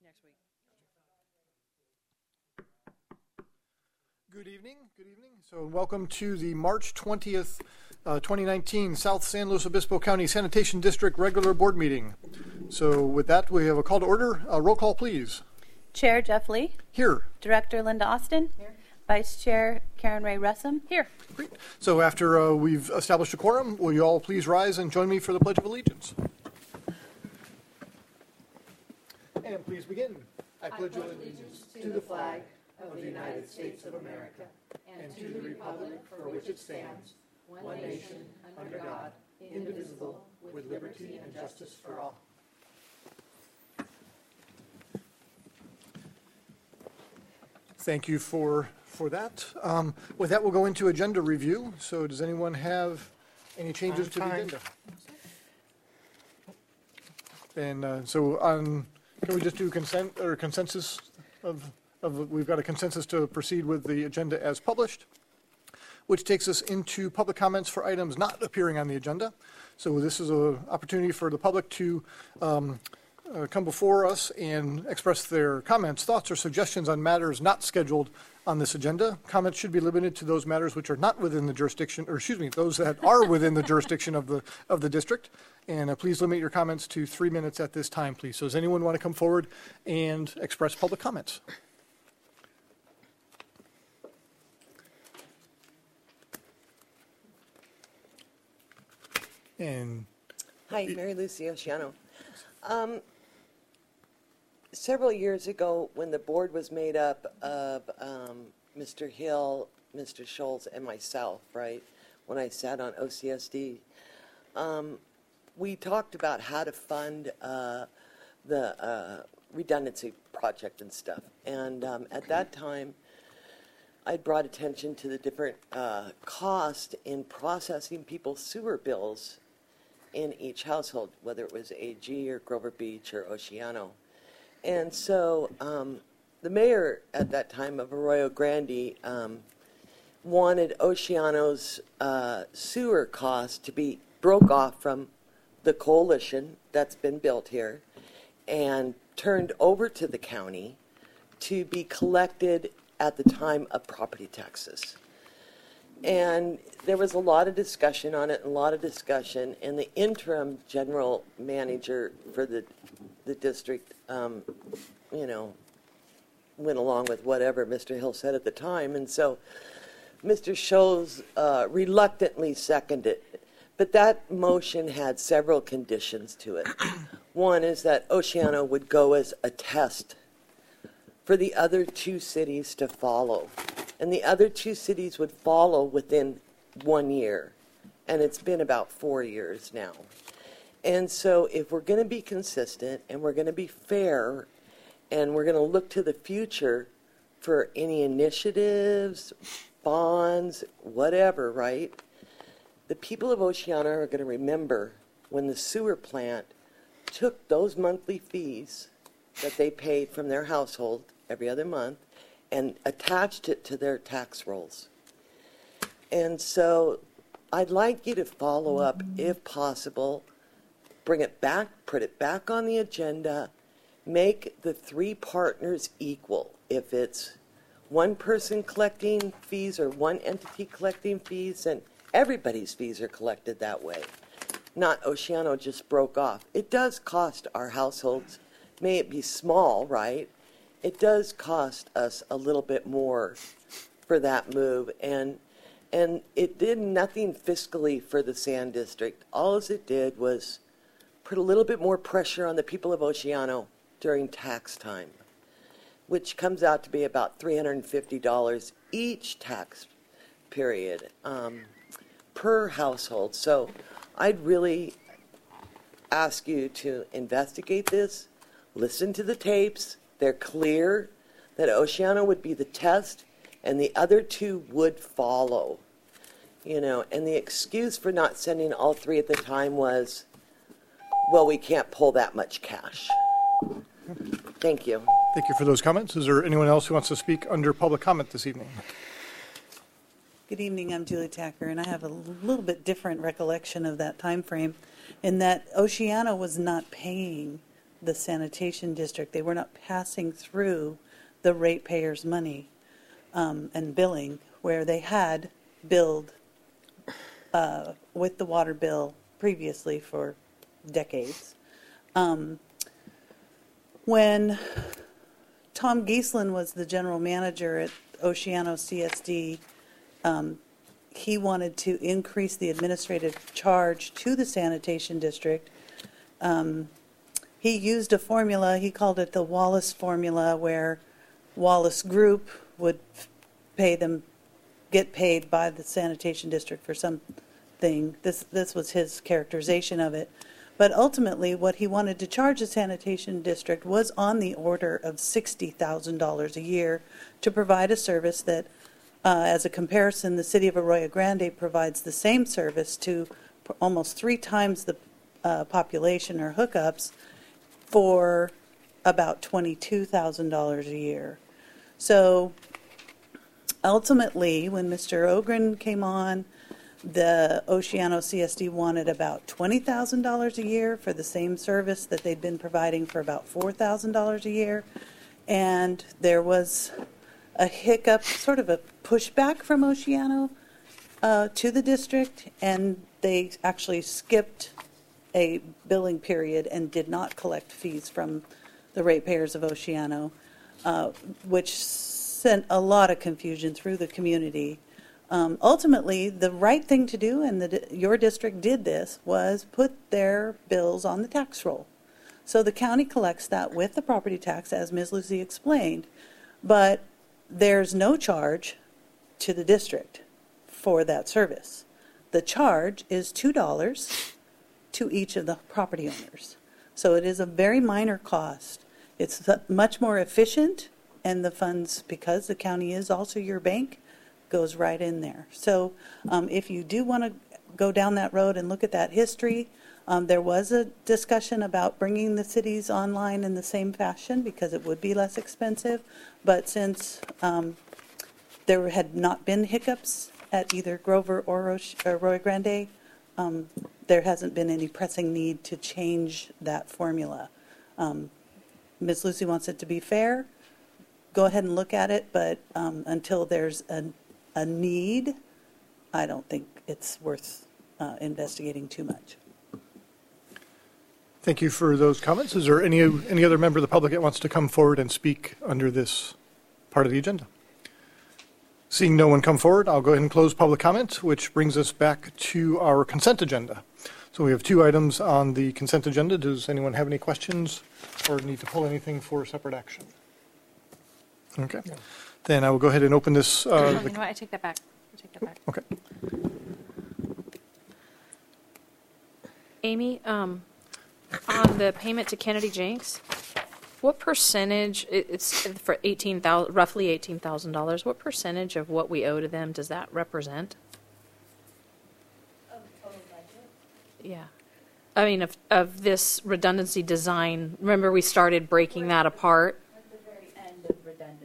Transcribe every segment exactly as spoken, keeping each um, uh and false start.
next week. Good evening. Good evening. So welcome to the March twentieth, uh, twenty nineteen South San Luis Obispo County Sanitation District regular board meeting. So with that, we have a call to order. Uh, roll call, please. Chair Jeff Lee. Here. Director Linda Austin. Here. Vice Chair Karen Ray Russum. Here. Great. So after uh, we've established a quorum, will you all please rise and join me for the Pledge of Allegiance? And please begin. I pledge allegiance to the flag of the United States of America and to the republic for which it stands, one nation, under God, indivisible, with liberty and justice for all. Thank you for, for that. Um, with that, we'll go into agenda review. So does anyone have any changes to the agenda? And uh, so on, can we just do consent or consensus of, of, we've got a consensus to proceed with the agenda as published, which takes us into public comments for items not appearing on the agenda. So this is an opportunity for the public to um, uh, come before us and express their comments, thoughts, or suggestions on matters not scheduled on this agenda. Comments should be limited to those matters which are not within the jurisdiction, or excuse me, those that are within the jurisdiction of the of the district. And uh, please limit your comments to three minutes at this time, please. So does anyone want to come forward and express public comments? And Hi, Mary Lucy Oceano. Um, several years ago, when the board was made up of um, Mister Hill, Mister Schultz, and myself, right, when I sat on O C S D, um, we talked about how to fund uh, the uh, redundancy project and stuff. And um, at that time, I brought attention to the different uh, cost in processing people's sewer bills in each household, whether it was A G or Grover Beach or Oceano. And so um, the mayor at that time of Arroyo Grande um, wanted Oceano's uh, sewer cost to be broke off from the coalition that's been built here and turned over to the county to be collected at the time of property taxes. And there was a lot of discussion on it, and a lot of discussion, and the interim general manager for the the district, um, you know, went along with whatever Mister Hill said at the time, and so Mister Schultz uh, reluctantly seconded it. But that motion had several conditions to it. One is that Oceano would go as a test for the other two cities to follow. And the other two cities would follow within one year. And it's been about four years now. And so if we're going to be consistent and we're going to be fair and we're going to look to the future for any initiatives, bonds, whatever, right? The people of Oceano are going to remember when the sewer plant took those monthly fees that they paid from their household every other month and attached it to their tax rolls. And so I'd like you to follow up, if possible, bring it back, put it back on the agenda, make the three partners equal. If it's one person collecting fees or one entity collecting fees, and everybody's fees are collected that way. Not Oceano just broke off. It does cost our households, may it be small, right? It does cost us a little bit more for that move, and and it did nothing fiscally for the Sand District. All it did was put a little bit more pressure on the people of Oceano during tax time, which comes out to be about three hundred fifty dollars each tax period um, per household. So I'd really ask you to investigate this, listen to the tapes. They're clear that Oceano would be the test and the other two would follow. You know, and the excuse for not sending all three at the time was, well, we can't pull that much cash. Thank you. thank you for those comments. Is there anyone else who wants to speak under public comment this evening? Good evening, I'm Julie Tacker, and I have a little bit different recollection of that time frame in that Oceano was not paying the sanitation district. They were not passing through the ratepayers' money um, and billing, where they had billed uh, with the water bill previously for decades. Um, when Tom Giesland was the general manager at Oceano C S D, um, he wanted to increase the administrative charge to the sanitation district. Um, he used a formula, he called it the Wallace formula, where Wallace Group would pay them, get paid by the sanitation district for something. This, this was his characterization of it. But ultimately, what he wanted to charge the sanitation district was on the order of sixty thousand dollars a year to provide a service that, uh, as a comparison, the city of Arroyo Grande provides the same service to almost three times the uh, population or hookups for about twenty-two thousand dollars a year. So ultimately, when Mister Ogren came on, the Oceano C S D wanted about twenty thousand dollars a year for the same service that they'd been providing for about four thousand dollars a year. And there was a hiccup, sort of a pushback from Oceano uh, to the district, and they actually skipped a billing period and did not collect fees from the ratepayers of Oceano, uh, which sent a lot of confusion through the community. Um, ultimately, the right thing to do, and the, your district did this, was put their bills on the tax roll. So the county collects that with the property tax, as Miz Lucy explained, but there's no charge to the district for that service. The charge is two dollars to each of the property owners. So it is a very minor cost. It's much more efficient, and the funds, because the county is also your bank, goes right in there. So um, if you do want to go down that road and look at that history, um, there was a discussion about bringing the cities online in the same fashion because it would be less expensive. But since um, there had not been hiccups at either Grover or Arroyo Grande, um, there hasn't been any pressing need to change that formula. Um, Miz Lucy wants it to be fair. Go ahead and look at it, but um, until there's a a need, I don't think it's worth uh, investigating too much. Thank you for those comments. Is there any any other member of the public that wants to come forward and speak under this part of the agenda? Seeing no one come forward, I'll go ahead and close public comment, which brings us back to our consent agenda. So we have two items on the consent agenda. Does anyone have any questions or need to pull anything for separate action? Okay. No. Then I will go ahead and open this. Uh, oh, you know what? I take that back. I take that back. Okay. Amy, um, on the payment to Kennedy Jenks, what percentage? it- It's for eighteen thousand, roughly eighteen thousand dollars. What percentage of what we owe to them does that represent? Of total budget? Yeah. I mean, of of this redundancy design. Remember, we started breaking that apart. At the very end of redundancy.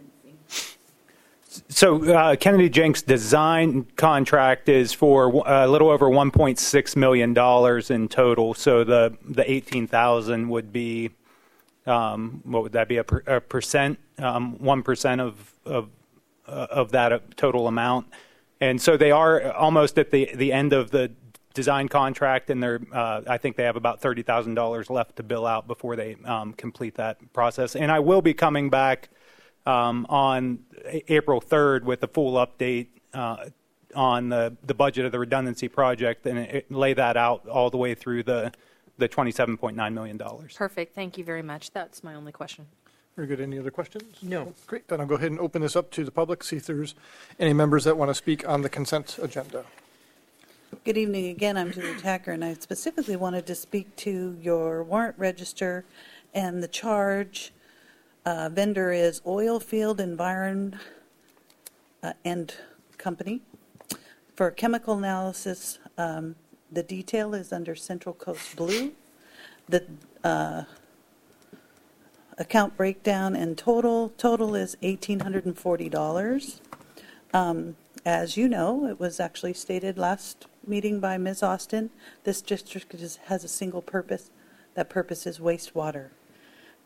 So uh, Kennedy Jenks design contract is for a little over one point six million dollars in total. So the the eighteen thousand would be, um, what would that be, a, per, a percent, um, one percent of of uh, of that total amount. And so they are almost at the the end of the design contract, and they're uh, I think they have about thirty thousand dollars left to bill out before they um, complete that process. And I will be coming back Um, on April third with a full update uh, on the, the budget of the redundancy project, and it, lay that out all the way through the, the twenty-seven point nine million dollars. Perfect. Thank you very much. That's my only question. Very good. Any other questions? No. Great. Then I'll go ahead and open this up to the public, see if there's any members that want to speak on the consent agenda. Good evening again. I'm Julie Tacker, and I specifically wanted to speak to your warrant register and the charge. Uh, vendor is Oilfield Environ uh, and Company. For chemical analysis, um, the detail is under Central Coast Blue. The uh, account breakdown and total, total is one thousand eight hundred forty dollars. Um, as you know, it was actually stated last meeting by Miz Austin, this district is, has a single purpose. That purpose is wastewater.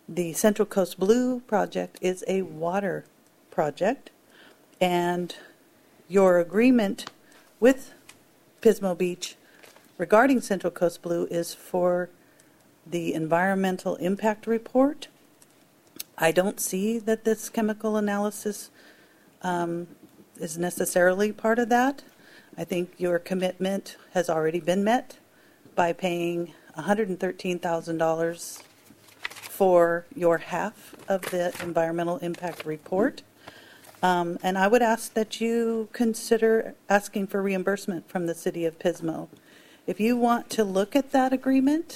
The Central Coast Blue project is a water project, and your agreement with Pismo Beach regarding Central Coast Blue is for the environmental impact report. I don't see that this chemical analysis um, is necessarily part of that. I think your commitment has already been met by paying one hundred thirteen thousand dollars for your half of the environmental impact report. Um, and I would ask that you consider asking for reimbursement from the city of Pismo. If you want to look at that agreement,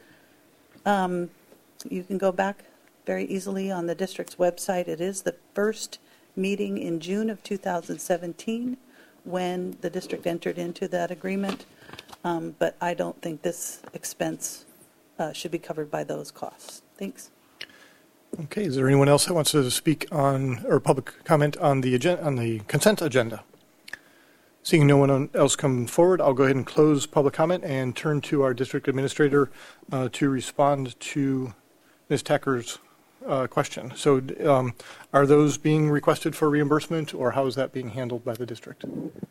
um, you can go back very easily on the district's website. It is the first meeting in June of two thousand seventeen when the district entered into that agreement. Um, but I don't think this expense uh, should be covered by those costs. Thanks. Okay, is there anyone else that wants to speak on, or public comment on the agenda, on the consent agenda? Seeing no one else come forward, I'll go ahead and close public comment and turn to our district administrator uh, to respond to Miz Tacker's uh, question. So um, are those being requested for reimbursement, or how is that being handled by the district?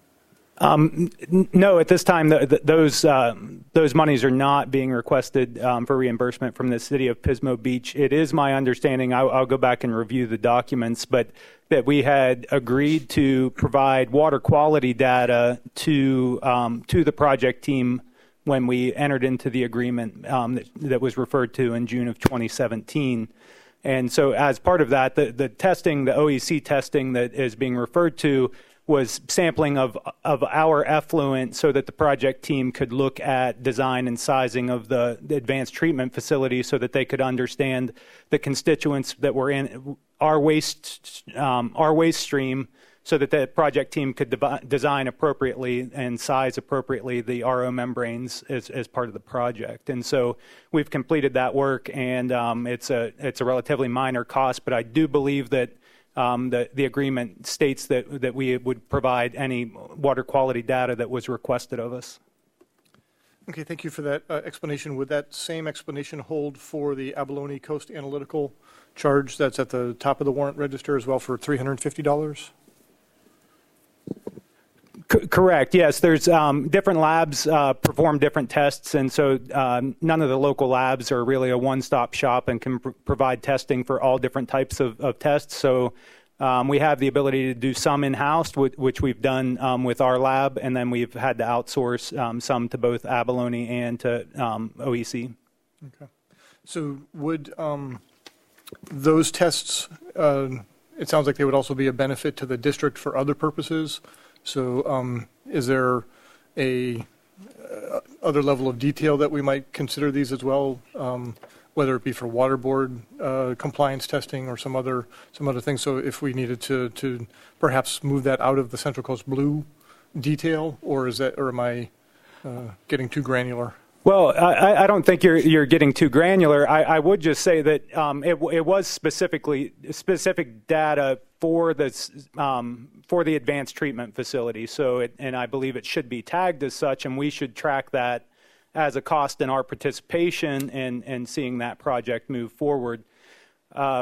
Um, n- no, at this time, the, the, those uh, those monies are not being requested um, for reimbursement from the city of Pismo Beach. It is my understanding, I'll, I'll go back and review the documents, but that we had agreed to provide water quality data to um, to the project team when we entered into the agreement um, that, that was referred to in June of twenty seventeen. And so as part of that, the, the testing, the O E C testing that is being referred to was sampling of of our effluent so that the project team could look at design and sizing of the, the advanced treatment facility so that they could understand the constituents that were in our waste um, our waste stream, so that the project team could de- design appropriately and size appropriately the R O membranes as, as part of the project. And so we've completed that work, and um, it's a it's a relatively minor cost, but I do believe that Um, the, the agreement states that, that we would provide any water quality data that was requested of us. Okay, thank you for that uh, explanation. Would that same explanation hold for the Abalone Coast Analytical charge that's at the top of the warrant register as well for three hundred fifty dollars? C- correct, yes. There's um, different labs uh, perform different tests, and so um, none of the local labs are really a one-stop shop and can pr- provide testing for all different types of, of tests. So um, we have the ability to do some in-house, which, which we've done um, with our lab, and then we've had to outsource um, some to both Abalone and to um, O E C. Okay. So would um, those tests, uh, it sounds like they would also be a benefit to the district for other purposes. So um, is there a uh, other level of detail that we might consider these as well, um, whether it be for water board uh, compliance testing or some other some other things? So if we needed to to perhaps move that out of the Central Coast Blue detail, or is that, or am I uh, getting too granular? Well, I, I don't think you're you're getting too granular. I, I would just say that um, it, it was specifically specific data for this um, for the advanced treatment facility. So, it, and I believe it should be tagged as such, and we should track that as a cost in our participation and and seeing that project move forward. Uh,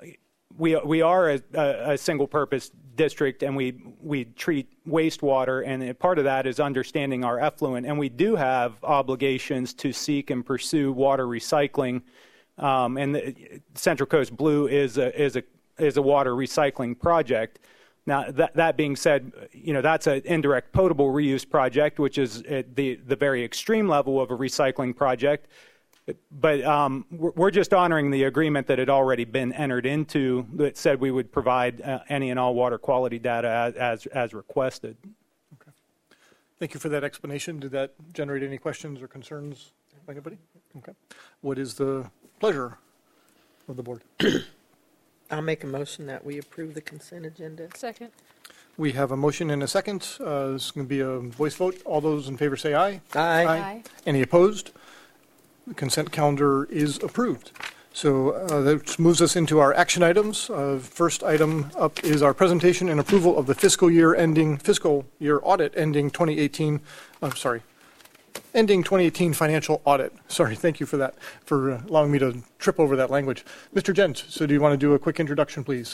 we we are a, a, a single purpose district, and we we treat wastewater, and part of that is understanding our effluent, and we do have obligations to seek and pursue water recycling, um, and the Central Coast Blue is a is a is a water recycling project. Now, that that being said, you know, that's an indirect potable reuse project, which is at the the very extreme level of a recycling project. But um, we're just honoring the agreement that had already been entered into that said we would provide uh, any and all water quality data as, as, as requested. Okay. Thank you for that explanation. Did that generate any questions or concerns by anybody? Okay. What is the pleasure of the board? I'll make a motion that we approve the consent agenda. Second. We have a motion and a second. Uh, this is going to be a voice vote. All those in favor say aye. Aye. Aye. Any opposed? The consent calendar is approved. So uh, that moves us into our action items. Uh, first item up is our presentation and approval of the fiscal year ending, fiscal year audit ending twenty eighteen. I'm sorry, ending twenty eighteen financial audit. Sorry, thank you for that, for uh, allowing me to trip over that language. Mister Jent, so do you want to do a quick introduction, please?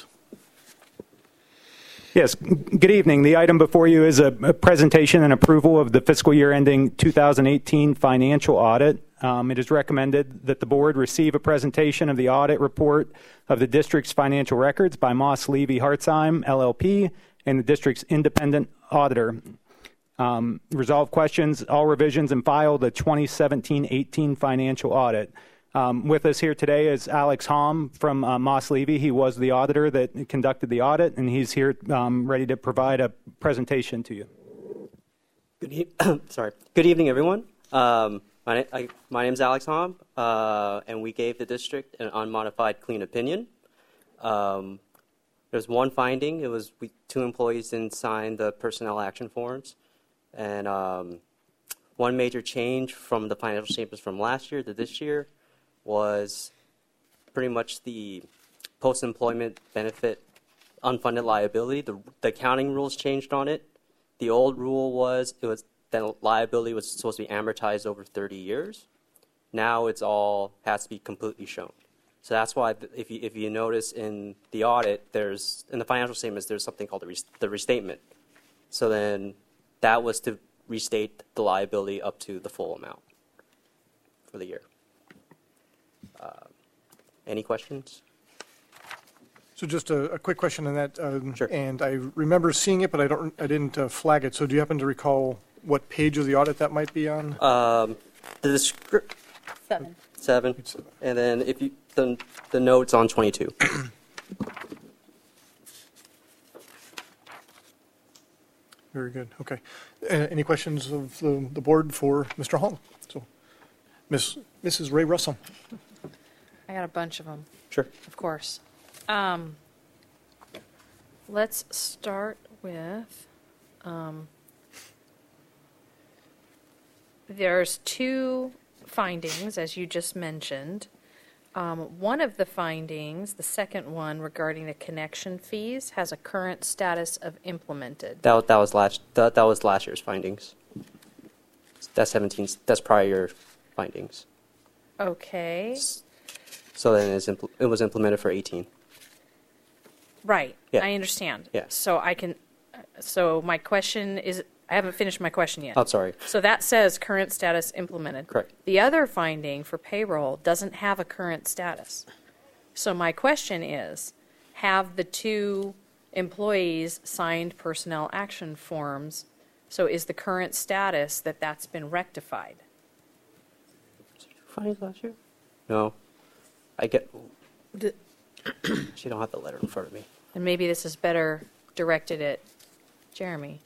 Yes, good evening. The item before you is a, a presentation and approval of the fiscal year ending two thousand eighteen financial audit. Um, it is recommended that the board receive a presentation of the audit report of the district's financial records by Moss Levy Hartzheim, L L P, and the district's independent auditor. Um, resolve questions, all revisions, and file the twenty seventeen eighteen financial audit. Um, with us here today is Alex Hom from uh, Moss Levy. He was the auditor that conducted the audit, and he's here um, ready to provide a presentation to you. Good, e- sorry. Good evening, everyone. Um, my, na- I, my name is Alex Hom, uh, and we gave the district an unmodified clean opinion. Um, there's one finding. It was we, two employees didn't sign the personnel action forms. And um, one major change from the financial statements from last year to this year was pretty much the post-employment benefit unfunded liability. The, the accounting rules changed on it. The old rule was it was that liability was supposed to be amortized over thirty years. Now it's all has to be completely shown. So that's why if you if you notice in the audit, there's in the financial statements there's something called the, res, the restatement. So then that was to restate the liability up to the full amount for the year. Uh, any questions? So just a, a quick question on that. Um, Sure. And I remember seeing it, but I don't. I didn't uh, flag it. So do you happen to recall what page of the audit that might be on? Um, the descri- Seven. seven, It's- and then if you the the notes on twenty-two. Very good. Okay. Uh, any questions of the, the board for Mister Hall? So, Miss Missus Ray Russell. I got a bunch of them, Sure. of course. Um, let's start with, um, there's two findings, as you just mentioned. Um, one of the findings, the second one regarding the connection fees, has a current status of implemented. That that was last that, that was last year's findings. That's seventeen. That's prior year findings. Okay, So then it's impl- it was implemented for eighteen. right, Yeah. I understand. Yeah. So I can, so my question is, I haven't finished my question yet. Oh, sorry. So that says current status implemented. Correct. The other finding for payroll doesn't have a current status. So my question is, have the two employees signed personnel action forms? So is the current status that that's been rectified? Findings last year? No. I get. Did- She don't have the letter in front of me. And maybe this is better directed at Jeremy.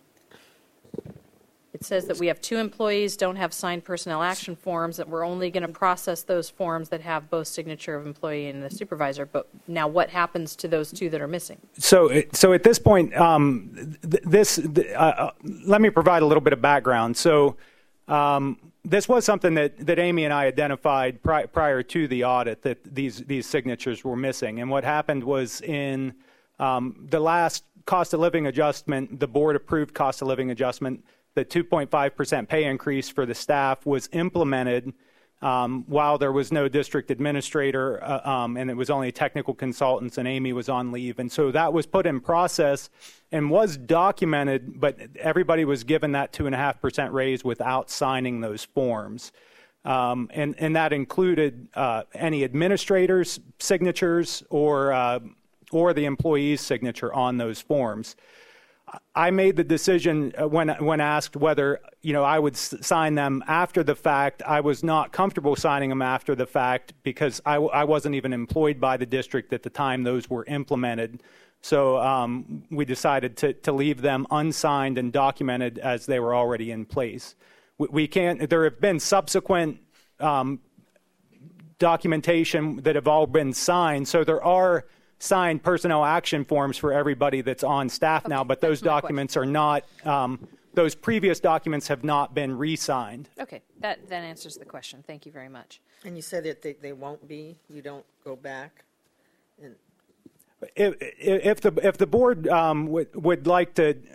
It says that we have two employees don't have signed personnel action forms, that we're only going to process those forms that have both signature of employee and the supervisor. But now what happens to those two that are missing? So, it- so at this point, um, th- this th- uh, let me provide a little bit of background. So, um, this was something that, that Amy and I identified pri- prior to the audit, that these these signatures were missing. And what happened was in um, the last cost of living adjustment, the board approved cost of living adjustment. The two point five percent pay increase for the staff was implemented um, while there was no district administrator, uh, um, and it was only technical consultants, and Amy was on leave. And so that was put in process and was documented, but everybody was given that two point five percent raise without signing those forms. Um, and, and that included uh, any administrators' signatures or, uh, or the employee's signature on those forms. I made the decision when when asked whether, you know, I would s- sign them after the fact. I was not comfortable signing them after the fact because I, w- I wasn't even employed by the district at the time those were implemented. So um, we decided to, to leave them unsigned and documented as they were already in place. We, we can't. There have been subsequent um, documentation that have all been signed. So there are signed personnel action forms for everybody that's on staff now, but those that's my documents are not, um, those previous documents have not been re-signed. Okay, that, that answers the question. Thank you very much. And you said that they, they won't be, you don't go back? And If, if the if the board um, would would like to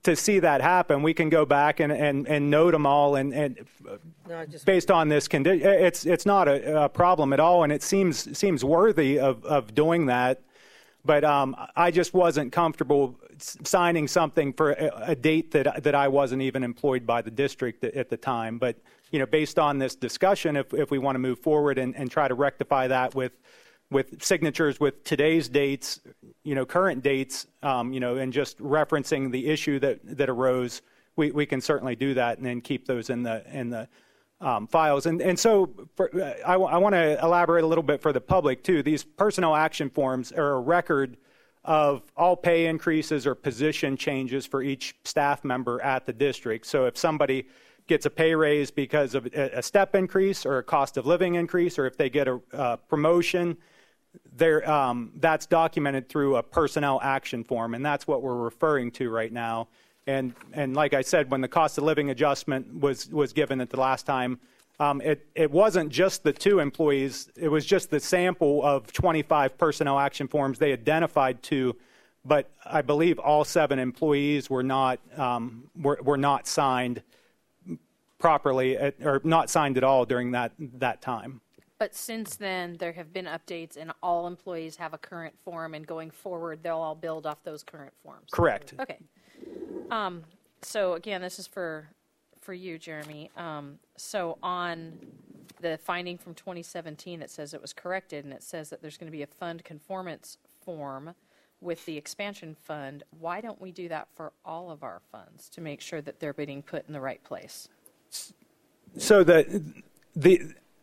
to see that happen, we can go back and, and, and note them all, and, and No, I just, based on this condition, it's it's not a, a problem at all, and it seems seems worthy of, of doing that. But um, I just wasn't comfortable signing something for a, a date that that I wasn't even employed by the district at the time. But you know, based on this discussion, if if we want to move forward and, and try to rectify that with with signatures with today's dates, you know, current dates, um, you know, and just referencing the issue that, that arose, we, we can certainly do that and then keep those in the in the um, files. And and so for, I, I want to elaborate a little bit for the public too. These personnel action forms are a record of all pay increases or position changes for each staff member at the district. So if somebody gets a pay raise because of a step increase or a cost of living increase, or if they get a uh, promotion, there, um, that's documented through a personnel action form, and that's what we're referring to right now. And and like I said, when the cost of living adjustment was was given at the last time, um, it it wasn't just the two employees; it was just the sample of twenty-five personnel action forms they identified two. But I believe all seven employees were not um, were were not signed properly at, or not signed at all during that that time. But since then, there have been updates, and all employees have a current form, and going forward, they'll all build off those current forms. Correct. Okay. Um, so again, this is for for you, Jeremy. Um, so on the finding from twenty seventeen, it says it was corrected, and it says that there's going to be a fund conformance form with the expansion fund. Why don't we do that for all of our funds to make sure that they're being put in the right place? So the the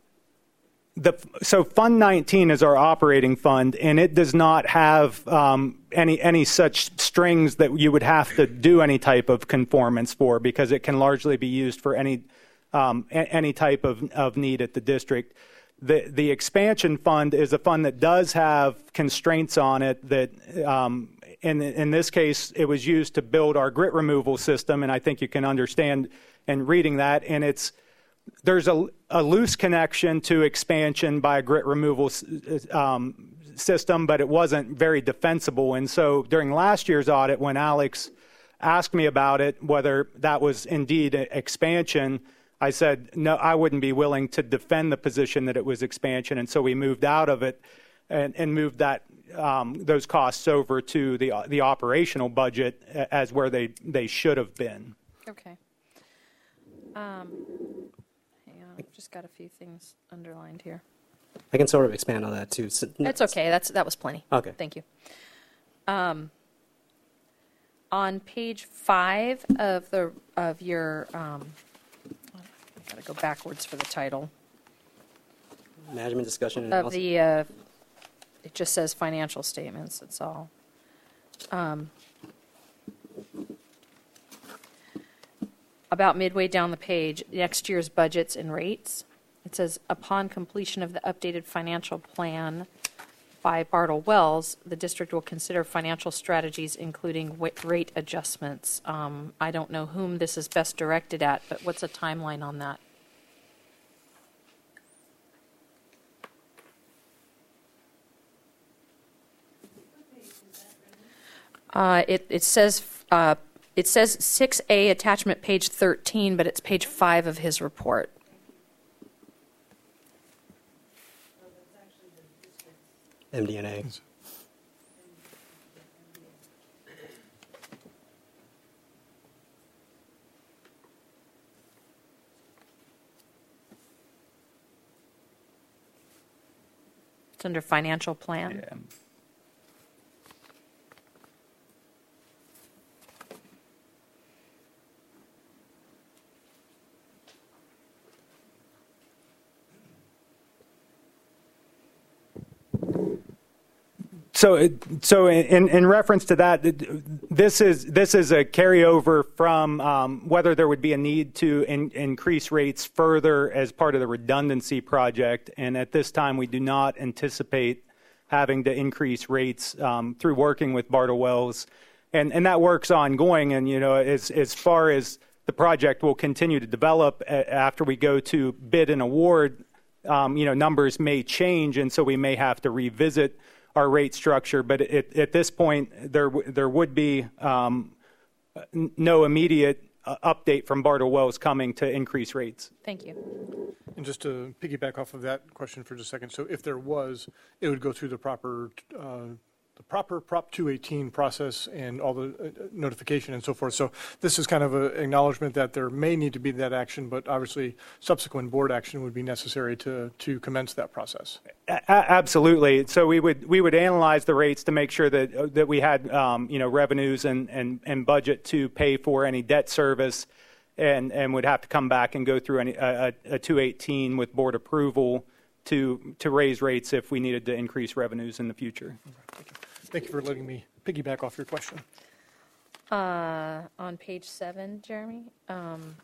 the so Fund nineteen is our operating fund, and it does not have um, any any such strings that you would have to do any type of conformance for, because it can largely be used for any um, a, any type of, of need at the district. The the expansion fund is a fund that does have constraints on it that. Um, in, in this case, it was used to build our grit removal system, and I think you can understand in reading that. And it's there's a, a loose connection to expansion by a grit removal um, system, but it wasn't very defensible. And so during last year's audit, when Alex asked me about it, whether that was indeed expansion, I said, no, I wouldn't be willing to defend the position that it was expansion. And so we moved out of it and, and moved that um, those costs over to the the operational budget as where they, they should have been. Okay. Um, hang on, I've just got a few things underlined here. I can sort of expand on that too. So, That's okay. That's that was plenty. Okay. Thank you. Um, on page five of the of your, um, I've got to go backwards for the title Management discussion and of analysis. the. Uh, it just says financial statements. That's all. Um, about midway down the page, next year's budgets and rates. It says, upon completion of the updated financial plan by Bartle Wells, the district will consider financial strategies, including wa- rate adjustments. Um, I don't know whom this is best directed at, but what's a timeline on that? Uh, it, it says uh, it says six A attachment page thirteen, but it's page five of his report. M D N A. It's under financial plan. Yeah. So, it, so in, in reference to that, this is this is a carryover from um, whether there would be a need to in, increase rates further as part of the redundancy project. And at this time, we do not anticipate having to increase rates um, through working with Bartle Wells, and and that work's ongoing. And you know, as as far as the project will continue to develop after we go to bid and award, um, you know, numbers may change, and so we may have to revisit our rate structure, but at, at this point, there there would be um, n- no immediate uh, update from Bartle Wells coming to increase rates. Thank you. And just to piggyback off of that question for just a second, so if there was, it would go through the proper, uh, the proper Prop two eighteen process and all the uh, notification and so forth. So this is kind of an acknowledgement that there may need to be that action, but obviously subsequent board action would be necessary to, to commence that process. A- absolutely. So we would we would analyze the rates to make sure that uh, that we had um, you know revenues and, and, and budget to pay for any debt service, and, and would have to come back and go through any a, a two eighteen with board approval to to raise rates if we needed to increase revenues in the future. Thank you for letting me piggyback off your question. Uh, on page seven, Jeremy, um,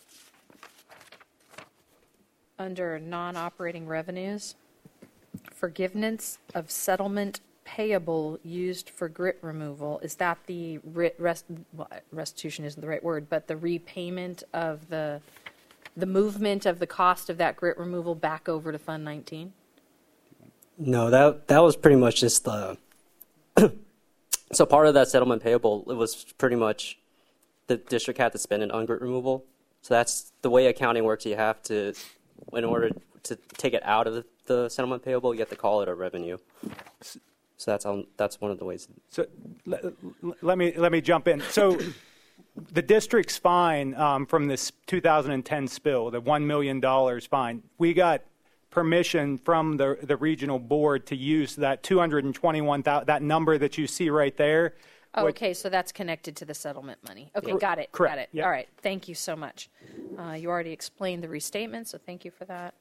under non-operating revenues, forgiveness of settlement payable used for grit removal, is that the ri- rest, well, restitution isn't the right word, but the repayment of the, the movement of the cost of that grit removal back over to Fund nineteen? No, that that was pretty much just the. So part of that settlement payable, it was pretty much the district had to spend it on grit removal. So that's the way accounting works. You have to, in order to take it out of the, the settlement payable, you have to call it a revenue. So that's on, that's one of the ways. So let, let me let me jump in. So the district's fine um, from this two thousand ten spill, the one million dollars fine. We got permission from the the regional board to use that two hundred twenty-one thousand, that number that you see right there. Oh, What- okay, so that's connected to the settlement money. Okay, got it, Correct, got it. yep. All right, thank you so much. Uh, You already explained the restatement, so thank you for that.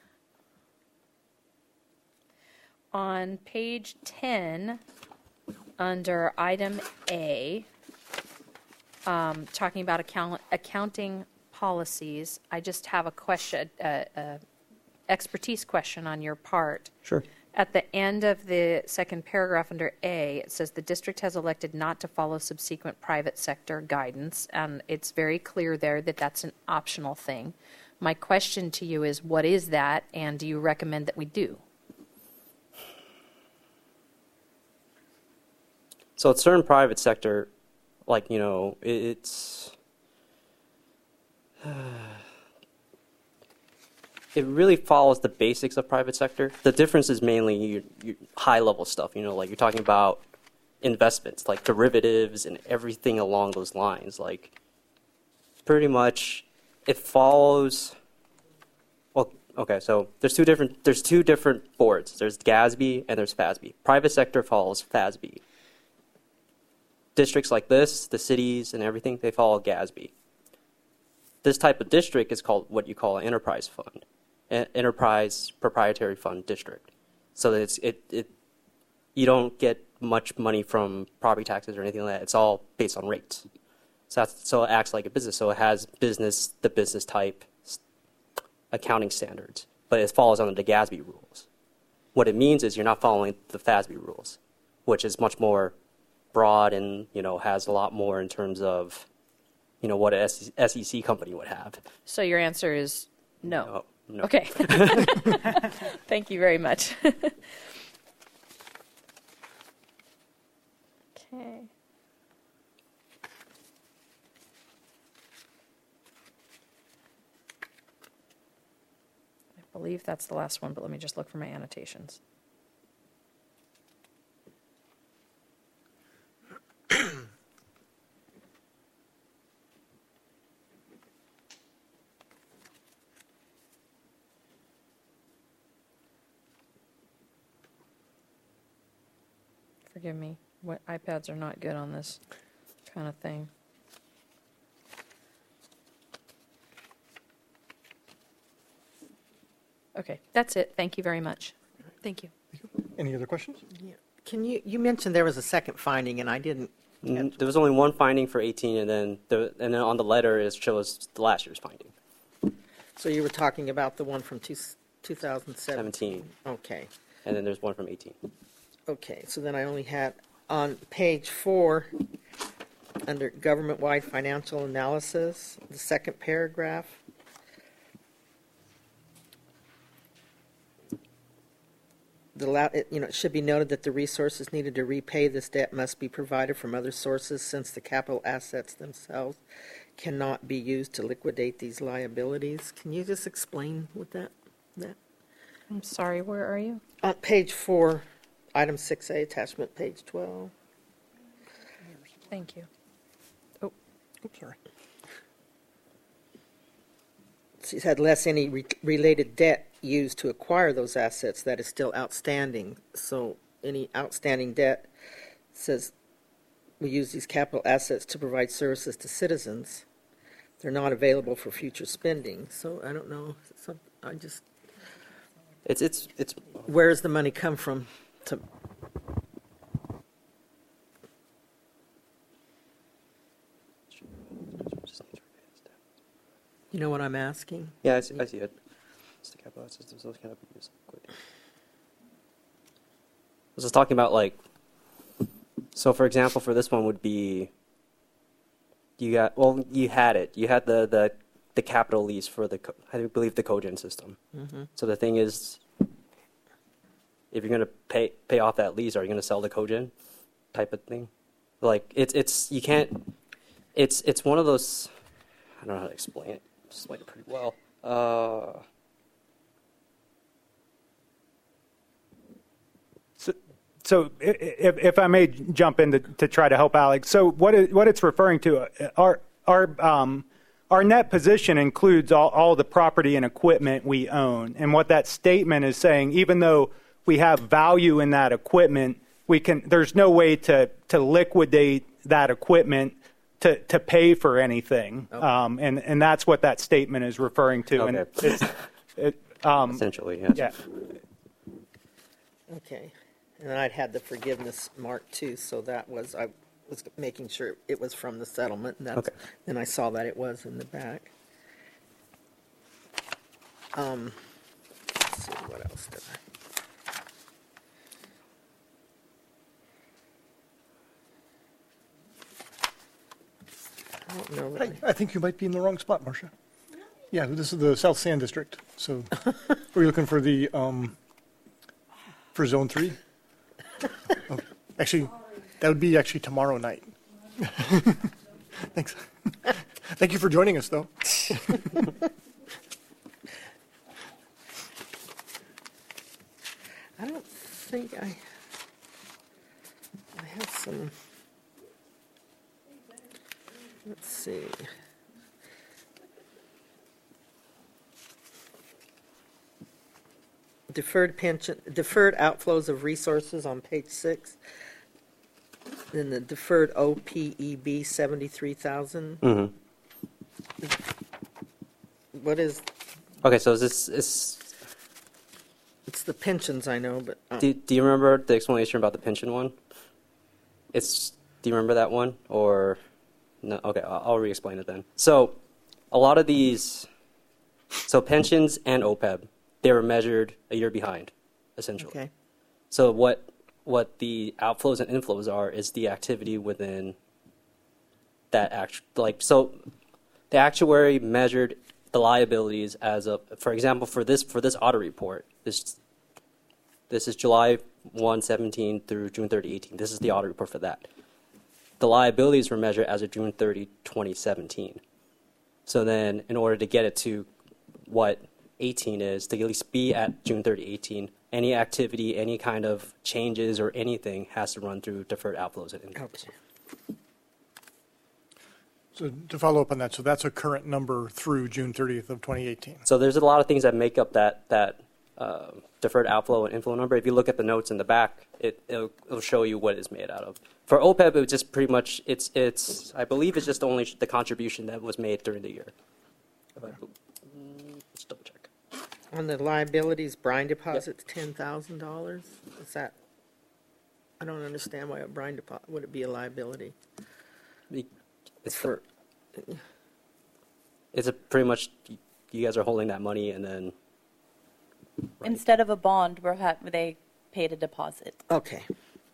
On page ten, under item A, um, talking about account- accounting policies, I just have a question, uh, uh, expertise question on your part. Sure. At the end of the second paragraph under A, it says the district has elected not to follow subsequent private sector guidance, and it's very clear there that that's an optional thing. My question to you is, what is that, and do you recommend that we do? So it's certain private sector, like, you know, it, it's, it really follows the basics of private sector. The difference is mainly your, your high level stuff, you know, like you're talking about investments, like derivatives and everything along those lines. Like, pretty much, it follows, well, okay, so there's two different, there's two different boards. There's GASB and there's FASB. Private sector follows FASB. Districts like this, the cities and everything, they follow GASB. This type of district is called what you call an enterprise fund, an enterprise proprietary fund district. So that it's, it, it, you don't get much money from property taxes or anything like that. It's all based on rates. So, that's, so it acts like a business. So it has business, the business type accounting standards, but it follows under the GASB rules. What it means is you're not following the FASB rules, which is much more broad and, you know, has a lot more in terms of, you know, what a S E C company would have. So your answer is no. No, no. Okay. Thank you very much. Okay. I believe that's the last one, but let me just look for my annotations. Forgive me, what, iPads are not good on this kind of thing. Okay, that's it. Thank you very much. Thank you. Any other questions? Yeah. Can you, you mentioned there was a second finding, and I didn't Mm, There was only one finding for eighteen, and then the, and then on the letter it shows the last year's finding. So you were talking about the one from two, two thousand seventeen? seventeen. Okay. And then there's one from eighteen. Okay, so then I only had, on page four, under government-wide financial analysis, the second paragraph. the, la- it, you know, it should be noted that the resources needed to repay this debt must be provided from other sources since the capital assets themselves cannot be used to liquidate these liabilities. Can you just explain what that, that? I'm sorry, where are you? On page four, item six A, attachment page twelve. Thank you. Oops, sorry. It had less any re- related debt used to acquire those assets that is still outstanding. So any outstanding debt says we use these capital assets to provide services to citizens. They're not available for future spending. So I don't know. Some, I just It's it's it's where does the money come from? To you know what I'm asking? yeah, I see, I see it. It's the capital assets themselves cannot be used. I was just talking about like. So, for example, for this one would be. You got well. You had it. You had the the, the capital lease for the co- I believe the cogen system. Mm-hmm. So the thing is, if you're going to pay pay off that lease, are you going to sell the cogen type of thing? Like it's it's you can't. It's it's one of those. I don't know how to explain it. Explain it pretty well. Uh, So, so i- i- if, if I may jump in to, to try to help Alex, so what it, what it's referring to, uh, our our um, our net position includes all, all the property and equipment we own, and what that statement is saying, even though we have value in that equipment, we can there's no way to to liquidate that equipment to to pay for anything, Okay. um, and and that's what that statement is referring to, and Okay. it's it, um, essentially, yes. yeah. Okay. And then I'd had the forgiveness mark too, so that was, I was making sure it was from the settlement. And that's, Okay. then I saw that it was in the back. Um, let's see, what else did I? I don't know. that I, I think you might be in the wrong spot, Marcia. Yeah, this is the South Sand District. So, were you looking for the um, for Zone Three? Oh, actually, that would be actually tomorrow night. Thanks. Thank you for joining us, though. I don't think I, I have some, let's see. Deferred pension, deferred outflows of resources on page six. Then the deferred O P E B, seventy-three thousand. Mm-hmm. What is, Okay, so is this is. it's the pensions I know, but. uh, Do, do you remember the explanation about the pension one? It's. Do you remember that one or no? Okay, I'll, I'll re-explain it then. So, a lot of these, so pensions and O P E B, they were measured a year behind, essentially. Okay. So what what the outflows and inflows are is the activity within that act. Like so, the actuary measured the liabilities as of, for example, for this for this audit report. This this is July first, seventeen through June thirtieth, eighteen. This is the audit report for that. The liabilities were measured as of June thirtieth, twenty seventeen. So then, in order to get it to what eighteen is, to at least be at June thirtieth, eighteen, any activity, any kind of changes or anything has to run through deferred outflows and inflows. Okay. So, to follow up on that, so that's a current number through June thirtieth of twenty eighteen. So there's a lot of things that make up that that uh, deferred outflow and inflow number. If you look at the notes in the back, it it'll, it'll show you what it's made out of. For O P E B, it's just pretty much it's it's I believe it's just only the contribution that was made during the year. If I- mm, Let's double check. On the liabilities, brine deposits, ten thousand dollars. Is that, I don't understand why a brine deposit, would it be a liability? It's For, the, it's a pretty much you guys are holding that money and then Instead of a bond, we're ha- they paid a deposit. okay,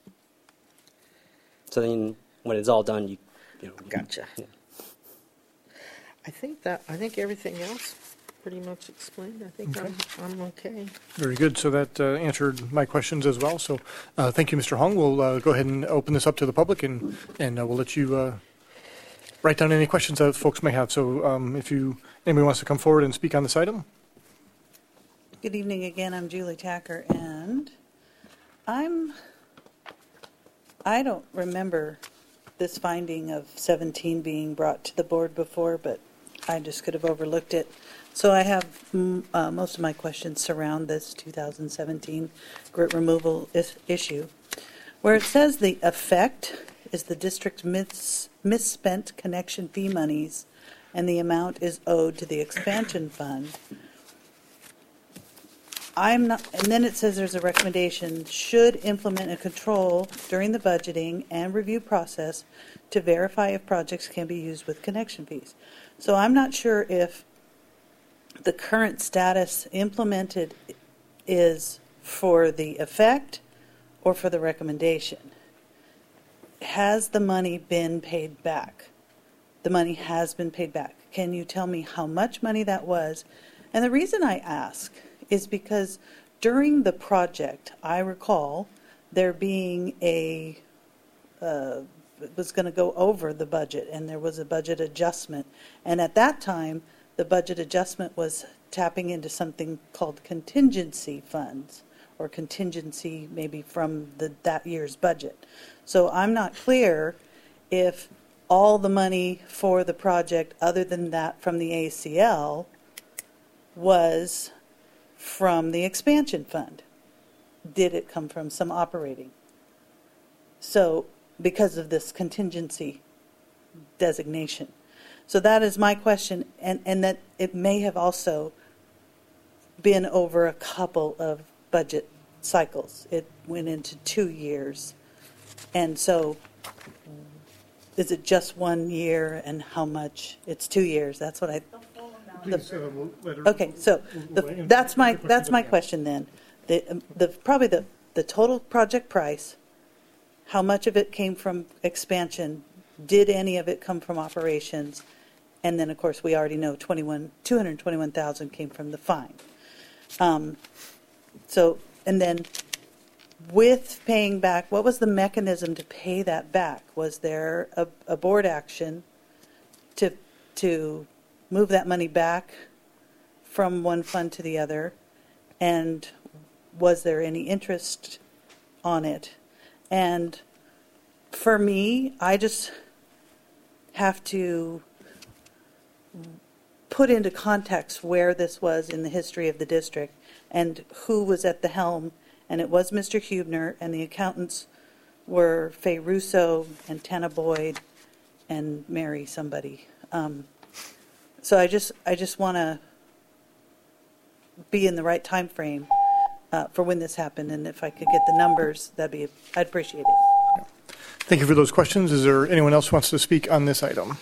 so then when it's all done, you you know gotcha. Yeah. I think that, I think everything else pretty much explained. I think I'm, I'm okay. Very good. So that uh, answered my questions as well. So uh, thank you, Mister Hong. We'll uh, go ahead and open this up to the public, and, and uh, we'll let you uh, write down any questions that folks may have. So um, if you anybody wants to come forward and speak on this item. Good evening again. I'm Julie Tacker, and I'm, I don't remember this finding of seventeen being brought to the board before, but I just could have overlooked it. So I have, mm, uh, most of my questions surround this two thousand seventeen grit removal is, issue, where it says the effect is the district's mis, misspent connection fee monies, and the amount is owed to the expansion fund. I'm not, and then it says there's a recommendation, should implement a control during the budgeting and review process to verify if projects can be used with connection fees. So I'm not sure if the current status implemented is for the effect or for the recommendation. Has the money been paid back? The money has been paid back. Can you tell me how much money that was? And the reason I ask is because during the project, I recall there being a, uh, it was going to go over the budget, and there was a budget adjustment. And at that time, the budget adjustment was tapping into something called contingency funds, or contingency maybe from the, that year's budget. So I'm not clear if all the money for the project, other than that from the A C L, was from the expansion fund. Did it come from some operating? So, because of this contingency designation. So that is my question, and, and that it may have also been over a couple of budget cycles. It went into two years. And so, is it just one year, and how much? It's two years. That's what I... Please, uh, we'll let her- Okay, so the, we'll answer that's my the questions that's my at the end. question then. The um, the probably the the total project price. How much of it came from expansion? Did any of it come from operations? And then, of course, we already know twenty-one two hundred twenty-one thousand came from the fine. Um, so, and then with paying back, what was the mechanism to pay that back? Was there a, a board action to to move that money back from one fund to the other? And was there any interest on it? And for me, I just have to put into context where this was in the history of the district and who was at the helm. And it was Mister Hubner, and the accountants were Faye Russo and Tana Boyd and Mary somebody. Um, so I just I just want to be in the right time frame uh, for when this happened, and if I could get the numbers, that'd be I'd appreciate it. Thank you for those questions. Is there anyone else who wants to speak on this item?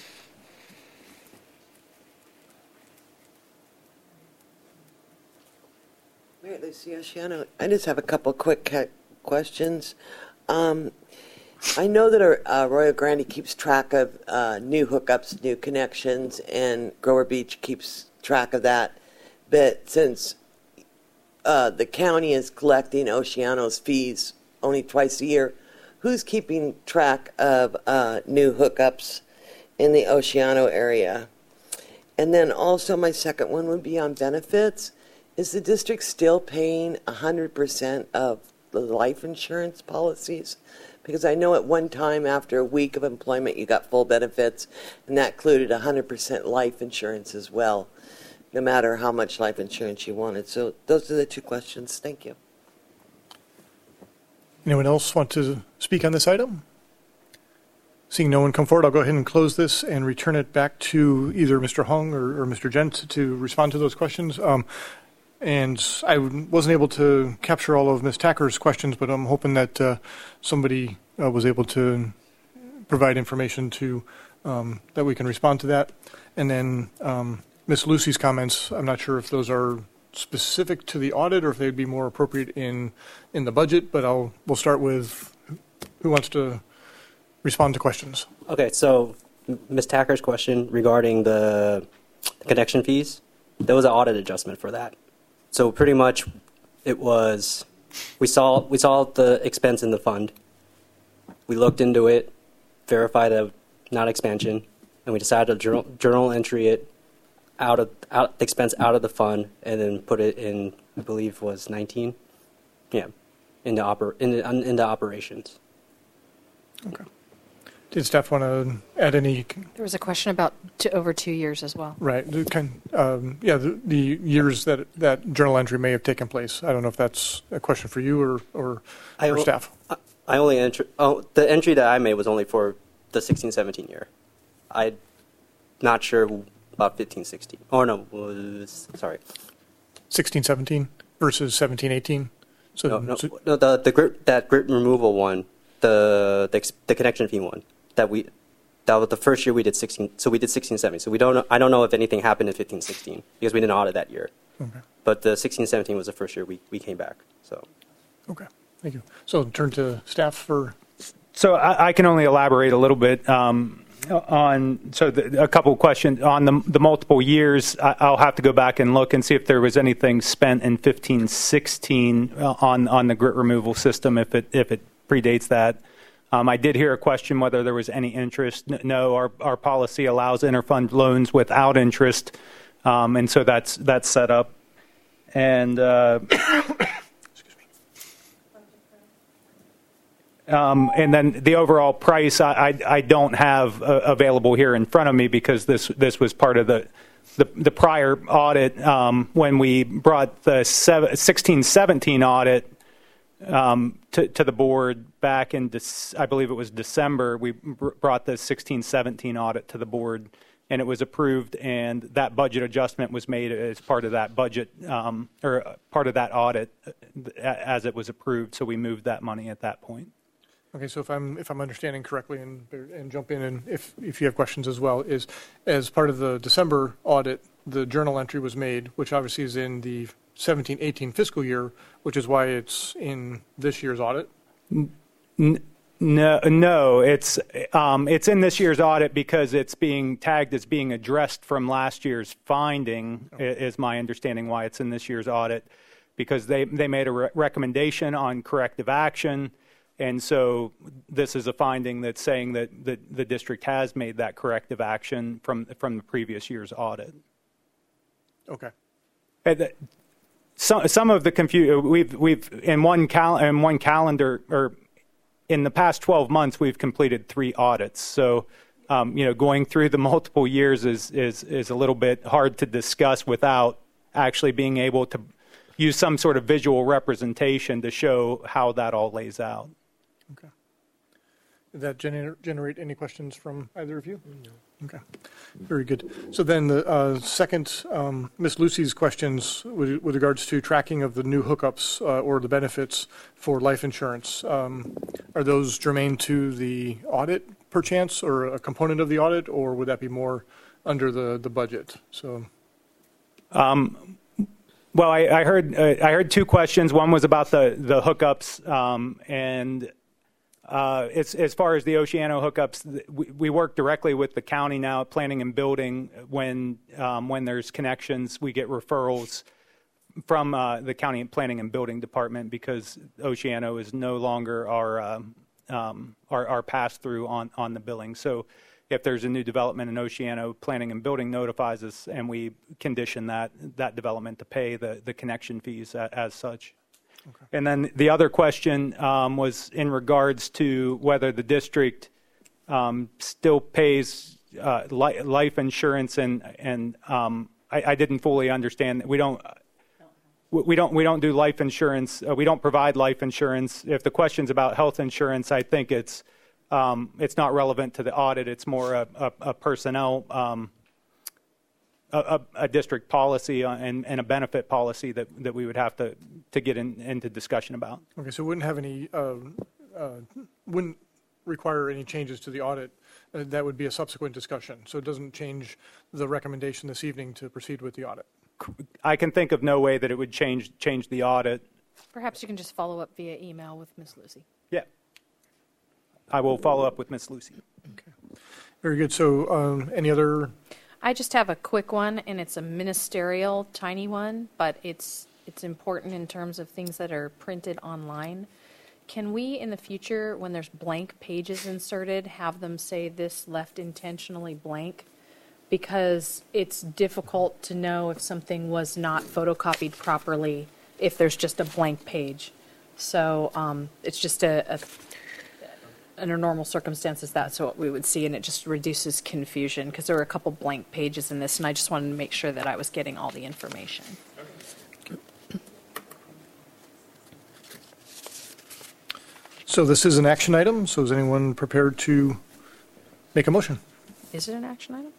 Mayor Luciano, I just have a couple quick ca- questions. Um, I know that our, uh, Arroyo Grande keeps track of uh, new hookups, new connections, and Grover Beach keeps track of that. But since uh, the county is collecting Oceano's fees only twice a year, who's keeping track of uh, new hookups in the Oceano area? And then also my second one would be on benefits. Is the district still paying one hundred percent of the life insurance policies? Because I know at one time after a week of employment you got full benefits, and that included one hundred percent life insurance as well, no matter how much life insurance you wanted. So those are the two questions. Thank you. Anyone else want to speak on this item? Seeing no one come forward, I'll go ahead and close this and return it back to either Mister Hung or, or Mister Gent to respond to those questions. Um, and I wasn't able to capture all of Miz Tacker's questions, but I'm hoping that uh, somebody uh, was able to provide information to um, that we can respond to that. And then um, Miz Lucy's comments, I'm not sure if those are specific to the audit or if they'd be more appropriate in in the budget, but I'll we'll start with who wants to respond to questions. Okay, so Miz Tacker's question regarding the, the connection fees. there was an audit adjustment for that. So pretty much, it was we saw we saw the expense in the fund. We looked into it, verified a not expansion, and we decided to journal, journal entry it out of out the expense out of the fund, and then put it in. I believe was nineteen. Yeah, into oper into into operations. Okay. Did staff want to add any? There was a question about to over two years as well. Right. The kind, um, yeah, the, the years that that journal entry may have taken place. I don't know if that's a question for you or or, I, or staff. I, I only entry. Oh, the entry that I made was only for the sixteen seventeen year. I'm not sure about fifteen sixteen. Oh no, was sorry. sixteen seventeen versus seventeen eighteen. So, No, no, so no the the grit, that grit removal one, the, the the connection fee one that we that was the first year we did sixteen. So we did sixteen seventeen. So we don't know. I don't know if anything happened in fifteen sixteen because we didn't audit that year. okay. But the sixteen seventeen was the first year we, we came back. So Okay. Thank you. So turn to staff for. So I, I can only elaborate a little bit um, on, so the, a couple of questions on the, the multiple years. I, I'll have to go back and look and see if there was anything spent in fifteen sixteen on, on the grit removal system, if it, if it predates that. Um, I did hear a question whether there was any interest. No, our, our policy allows interfund loans without interest, um, and so that's, that's set up. And uh, Um, and then the overall price, I, I, I don't have uh, available here in front of me because this this was part of the the, the prior audit um, when we brought the sixteen seventeen audit um, to, to the board back in, Dec- I believe it was December. We br- brought the sixteen seventeen audit to the board, and it was approved, and that budget adjustment was made as part of that budget um, or part of that audit as it was approved. So we moved that money at that point. Okay, so if I'm if I'm understanding correctly, and and jump in, and if if you have questions as well, is as part of the December audit, the journal entry was made, which obviously is in the seventeen eighteen fiscal year, which is why it's in this year's audit. No, no, it's um, it's in this year's audit because it's being tagged as being addressed from last year's finding. Okay. Is my understanding why it's in this year's audit, because they they made a re- recommendation on corrective action. And so this is a finding that's saying that the, the district has made that corrective action from from the previous year's audit. Okay. And some some of the confu- we've we've in one cal in one calendar or in the past twelve months we've completed three audits. So um, you know, going through the multiple years is is is a little bit hard to discuss without actually being able to use some sort of visual representation to show how that all lays out. Okay. Did that gener- generate any questions from either of you? No. Okay. Very good. So then the uh, second, um, Miz Lucy's questions with, with regards to tracking of the new hookups uh, or the benefits for life insurance. Um, are those germane to the audit, perchance, or a component of the audit, or would that be more under the, the budget? So. Um, well, I, I heard uh, I heard two questions. One was about the the hookups um, and. Uh, it's, as far as the Oceano hookups, we, we work directly with the county now at planning and building. When um, when there's connections, we get referrals from uh, the county planning and building department because Oceano is no longer our um, um, our, our pass through on, on the billing. So if there's a new development in Oceano, planning and building notifies us, and we condition that that development to pay the, the connection fees as, as such. Okay. And then the other question um, was in regards to whether the district um, still pays uh, li- life insurance, and and um, I, I didn't fully understand. We don't we don't we don't do life insurance. Uh, we don't provide life insurance. If the question's about health insurance, I think it's um, it's not relevant to the audit. It's more a, a, a personnel. Um, A, a district policy and, and a benefit policy that, that we would have to, to get in, into discussion about. Okay, so it wouldn't have any, uh, uh, wouldn't require any changes to the audit. Uh, that would be a subsequent discussion. So it doesn't change the recommendation this evening to proceed with the audit. I can think of no way that it would change change the audit. Perhaps you can just follow up via email with Miz Lucy. Yeah. I will follow up with Miz Lucy. Okay. Very good. So um, any other... I just have a quick one, and it's a ministerial, tiny one, but it's it's important in terms of things that are printed online. Can we, in the future, when there's blank pages inserted, have them say this left intentionally blank? Because it's difficult to know if something was not photocopied properly if there's just a blank page. So um, it's just a, a under normal circumstances, that's what we would see, and it just reduces confusion because there were a couple blank pages in this, and I just wanted to make sure that I was getting all the information. So this is an action item, so is anyone prepared to make a motion? Is it an action item?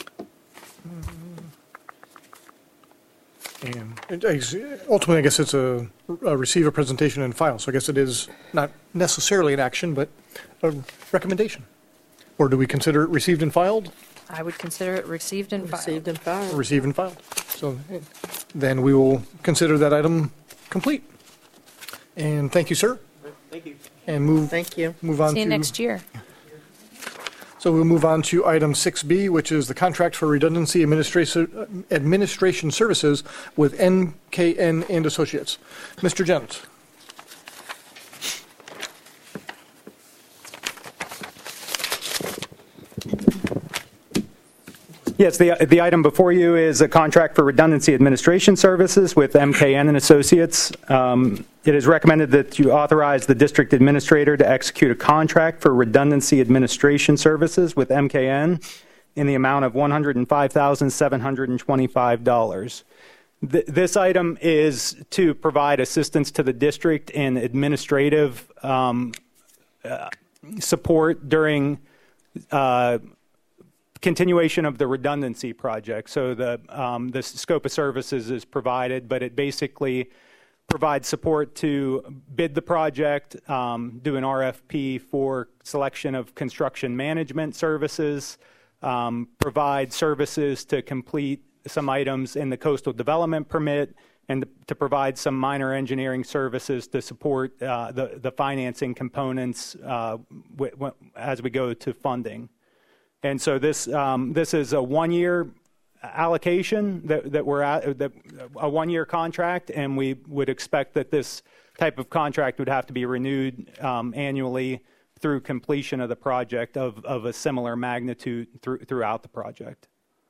And it- I- ultimately, I guess it's a, a receive a presentation and file, so I guess it is not necessarily an action, but a recommendation. Or do we consider it received and filed? I would consider it received and filed. Received and filed. Received and filed. So then we will consider that item complete. And thank you, sir. Thank you. And move, Thank you. move on to. See you next year. So we'll move on to item six B, which is the contract for redundancy administration, administration services with N K N and Associates. Mister Gent. Yes, the, the item before you is a contract for redundancy administration services with M K N and Associates. Um, it is recommended that you authorize the district administrator to execute a contract for redundancy administration services with M K N in the amount of one hundred five thousand seven hundred twenty-five dollars. Th- this item is to provide assistance to the district in administrative um, uh, support during uh, continuation of the redundancy project. So the um, the scope of services is provided, but it basically provides support to bid the project, um, do an R F P for selection of construction management services, um, provide services to complete some items in the coastal development permit, and to, to provide some minor engineering services to support uh, the the financing components uh, w- w- as we go to funding. And so this um, this is a one-year allocation that, that we're at, that, a one-year contract, and we would expect that this type of contract would have to be renewed um, annually through completion of the project of, of a similar magnitude through, throughout the project.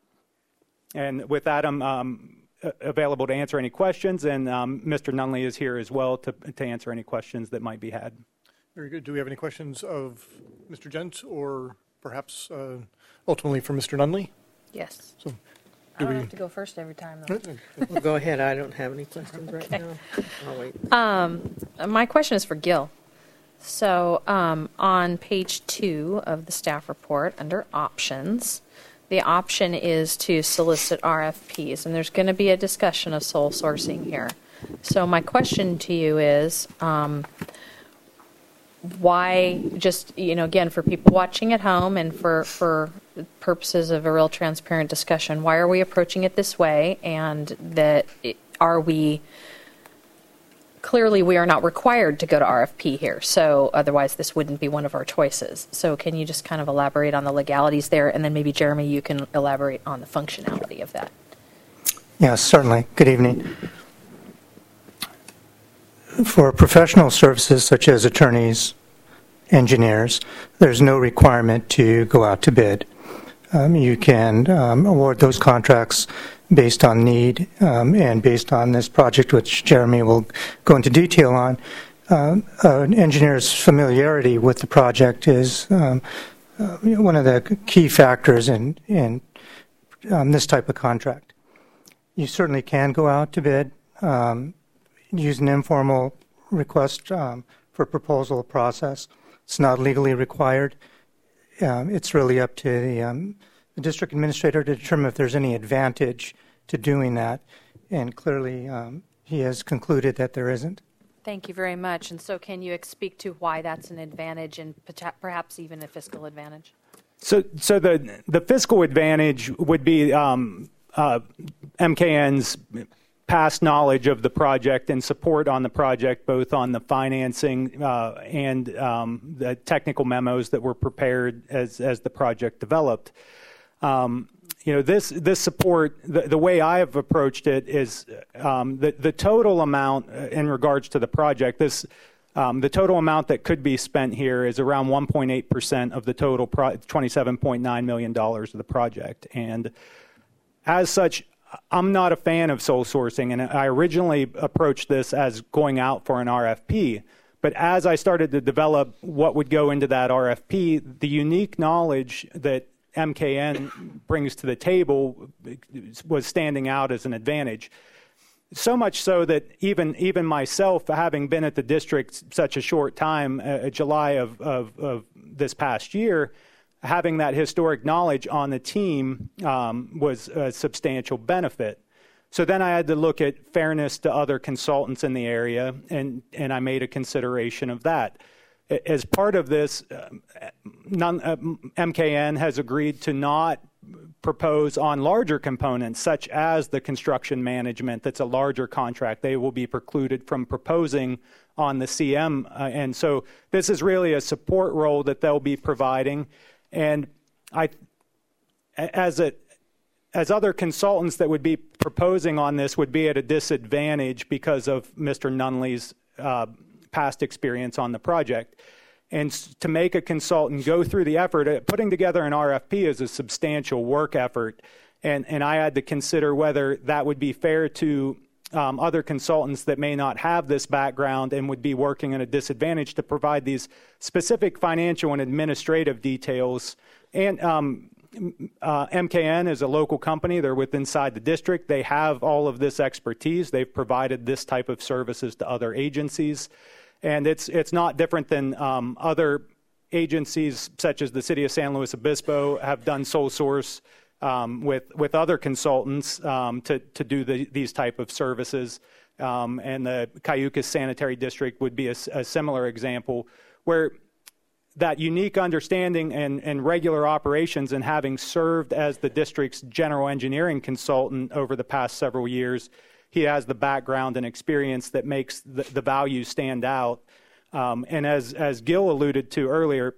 And with that, I'm um, available to answer any questions, and um, Mister Nunley is here as well to, to answer any questions that might be had. Very good. Do we have any questions of Mister Gent or perhaps uh, ultimately for Mister Nunley? Yes. So, I don't we- have to go first every time, though. Well, go ahead. I don't have any questions right now. I'll wait. Um, my question is for Gil. So um, on page two of the staff report, under options, the option is to solicit R F Ps, and there's going to be a discussion of sole sourcing here. So my question to you is, um, why just, you know, again, for people watching at home and for, for purposes of a real transparent discussion, why are we approaching it this way? And that it, are we, clearly we are not required to go to R F P here, so otherwise this wouldn't be one of our choices. So can you just kind of elaborate on the legalities there, and then maybe Jeremy, you can elaborate on the functionality of that. Yes, certainly. Good evening. For professional services such as attorneys, engineers, there's no requirement to go out to bid. Um, you can um, award those contracts based on need um, and based on this project, which Jeremy will go into detail on. Uh, uh, an engineer's familiarity with the project is um, uh, one of the key factors in, in um, this type of contract. You certainly can go out to bid. Um, use an informal request um, for proposal process. It's not legally required. Um, it's really up to the, um, the district administrator to determine if there's any advantage to doing that, and clearly um, he has concluded that there isn't. Thank you very much. And so can you speak to why that's an advantage and perhaps even a fiscal advantage? So, so the the fiscal advantage would be um, uh, M K N's past knowledge of the project and support on the project, both on the financing uh, and um, the technical memos that were prepared as as the project developed. Um, you know, this this support, the, the way I have approached it is um, the the total amount in regards to the project. This um, the total amount that could be spent here is around one point eight percent of the total pro- twenty-seven point nine million dollars of the project, and as such, I'm not a fan of sole sourcing, and I originally approached this as going out for an R F P. But as I started to develop what would go into that R F P, the unique knowledge that M K N brings to the table was standing out as an advantage. So much so that even even myself, having been at the district such a short time, uh, July of, of, of this past year, having that historic knowledge on the team um, was a substantial benefit. So then I had to look at fairness to other consultants in the area, and, and I made a consideration of that. As part of this, uh, none, uh, M K N has agreed to not propose on larger components, such as the construction management. That's a larger contract. They will be precluded from proposing on the C M. Uh, and so this is really a support role that they'll be providing. And I, as a, as other consultants that would be proposing on this would be at a disadvantage because of Mister Nunley's uh, past experience on the project. And to make a consultant go through the effort, uh, putting together an R F P is a substantial work effort. And, and I had to consider whether that would be fair to um, other consultants that may not have this background and would be working at a disadvantage to provide these specific financial and administrative details. And um, uh, M K N is a local company. They're within inside the district. They have all of this expertise. They've provided this type of services to other agencies. And it's it's not different than um, other agencies such as the City of San Luis Obispo have done sole source um, with with other consultants um, to to do the, these type of services. Um, and the Cayucas Sanitary District would be a, a similar example where that unique understanding and, and regular operations, and having served as the district's general engineering consultant over the past several years, he has the background and experience that makes the, the value stand out. Um, and as as Gil alluded to earlier,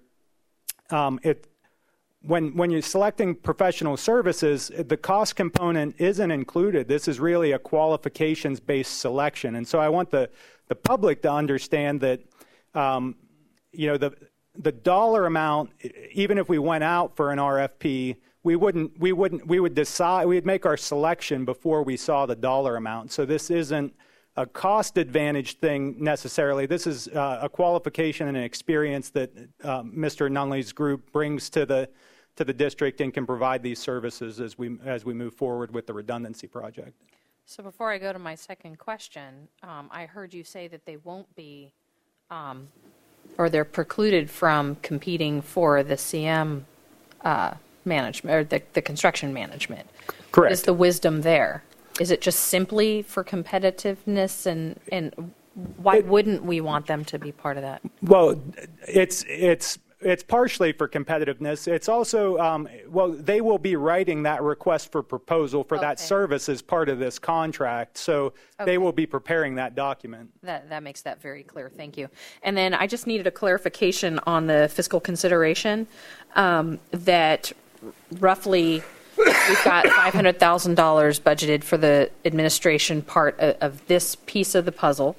um, it when when you're selecting professional services, the cost component isn't included. This is really a qualifications-based selection, and so I want the the public to understand that um, you know the the dollar amount, even if we went out for an R F P, we wouldn't, we wouldn't, we would decide, we'd make our selection before we saw the dollar amount. So this isn't a cost advantage thing necessarily. This is uh, a qualification and an experience that uh, Mister Nunley's group brings to the to the district and can provide these services as we as we move forward with the redundancy project. So before I go to my second question, um, I heard you say that they won't be, um, or they're precluded from competing for the C M uh, management, or the, the construction management. Correct. What is the wisdom there? Is it just simply for competitiveness, and, and why it, wouldn't we want them to be part of that? Well, it's it's it's partially for competitiveness. It's also, um, well, they will be writing that request for proposal for Okay. that service as part of this contract. So Okay. they will be preparing that document. That that makes that very clear. Thank you. And then I just needed a clarification on the fiscal consideration, um, that roughly we've got five hundred thousand dollars budgeted for the administration part of, of this piece of the puzzle.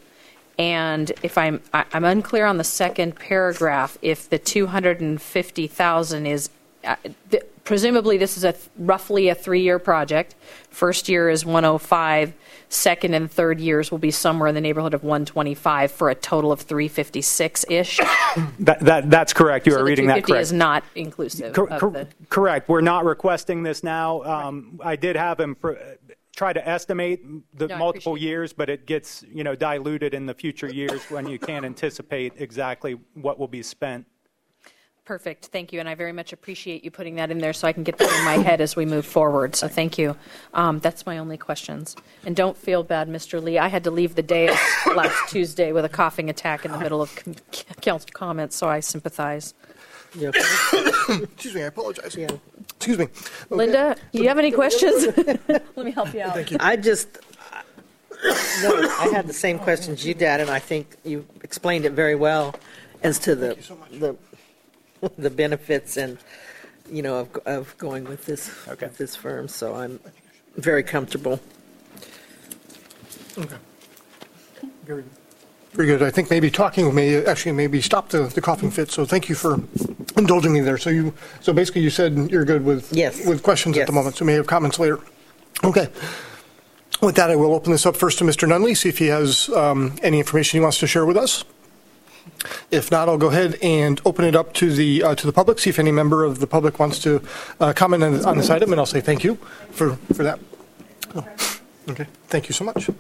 And if I'm I, I'm unclear on the second paragraph, if the two hundred fifty thousand is uh, th- presumably this is a th- roughly a three-year project. First year is one hundred five. Second and third years will be somewhere in the neighborhood of one hundred twenty-five for a total of three hundred fifty-six ish. That, that that's correct. You So are the reading that two hundred fifty correct. is not inclusive Cor- of cor- the. Correct. We're not requesting this now. Um, I did have him pr- try to estimate the No, I multiple appreciate years, but it gets, you know, diluted in the future years when you can't anticipate exactly what will be spent. Perfect. Thank you. And I very much appreciate you putting that in there so I can get that in my head as we move forward. So thank you. Um, that's my only questions. And don't feel bad, Mister Lee. I had to leave the day last Tuesday with a coughing attack in the middle of com- council comments, so I sympathize. You okay? Excuse me, I apologize. Yeah. Excuse me. Okay. Linda, do you have any questions? Let me help you out. Thank you. I just, no, I had the same questions you did, and I think you explained it very well as to the you so much. the the benefits and you know, of, of going with this, Okay. with this firm, so I'm very comfortable. Okay. Very good. Very good. I think maybe talking may actually maybe stop the, the coughing fit. So thank you for indulging me there. So you so basically you said you're good with Yes. with questions Yes. at the moment. So we may have comments later. Okay. With that, I will open this up first to Mister Nunley, see if he has um, any information he wants to share with us. If not, I'll go ahead and open it up to the uh, to the public. See if any member of the public wants to uh, comment on, on this item, and I'll say thank you for for that. Oh, okay. Thank you so much.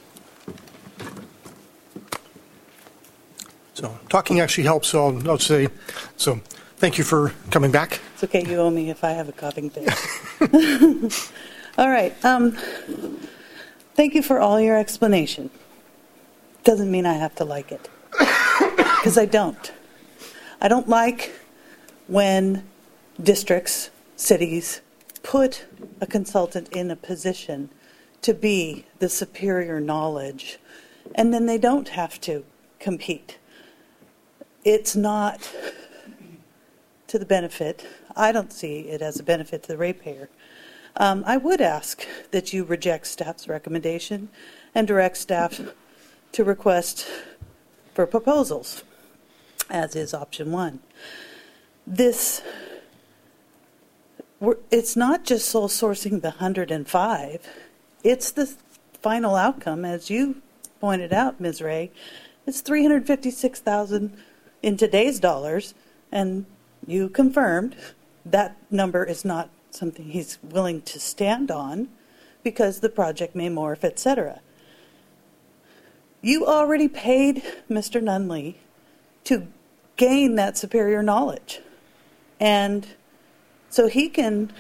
So talking actually helps, so I'll, I'll say, so thank you for coming back. It's okay, you owe me if I have a coughing fit. All right. Um, thank you for all your explanation. Doesn't mean I have to like it, because I don't. I don't like when districts, cities, put a consultant in a position to be the superior knowledge, and then they don't have to compete. It's not to the benefit. I don't see it as a benefit to the ratepayer. Um, I would ask that you reject staff's recommendation and direct staff to request for proposals, as is option one. This, we're, it's not just sole sourcing the one hundred five, it's the final outcome, as you pointed out, Miz Ray. It's three hundred fifty-six thousand dollars in today's dollars, and you confirmed that number is not something he's willing to stand on because the project may morph, et cetera. You already paid Mister Nunley to gain that superior knowledge. And so he can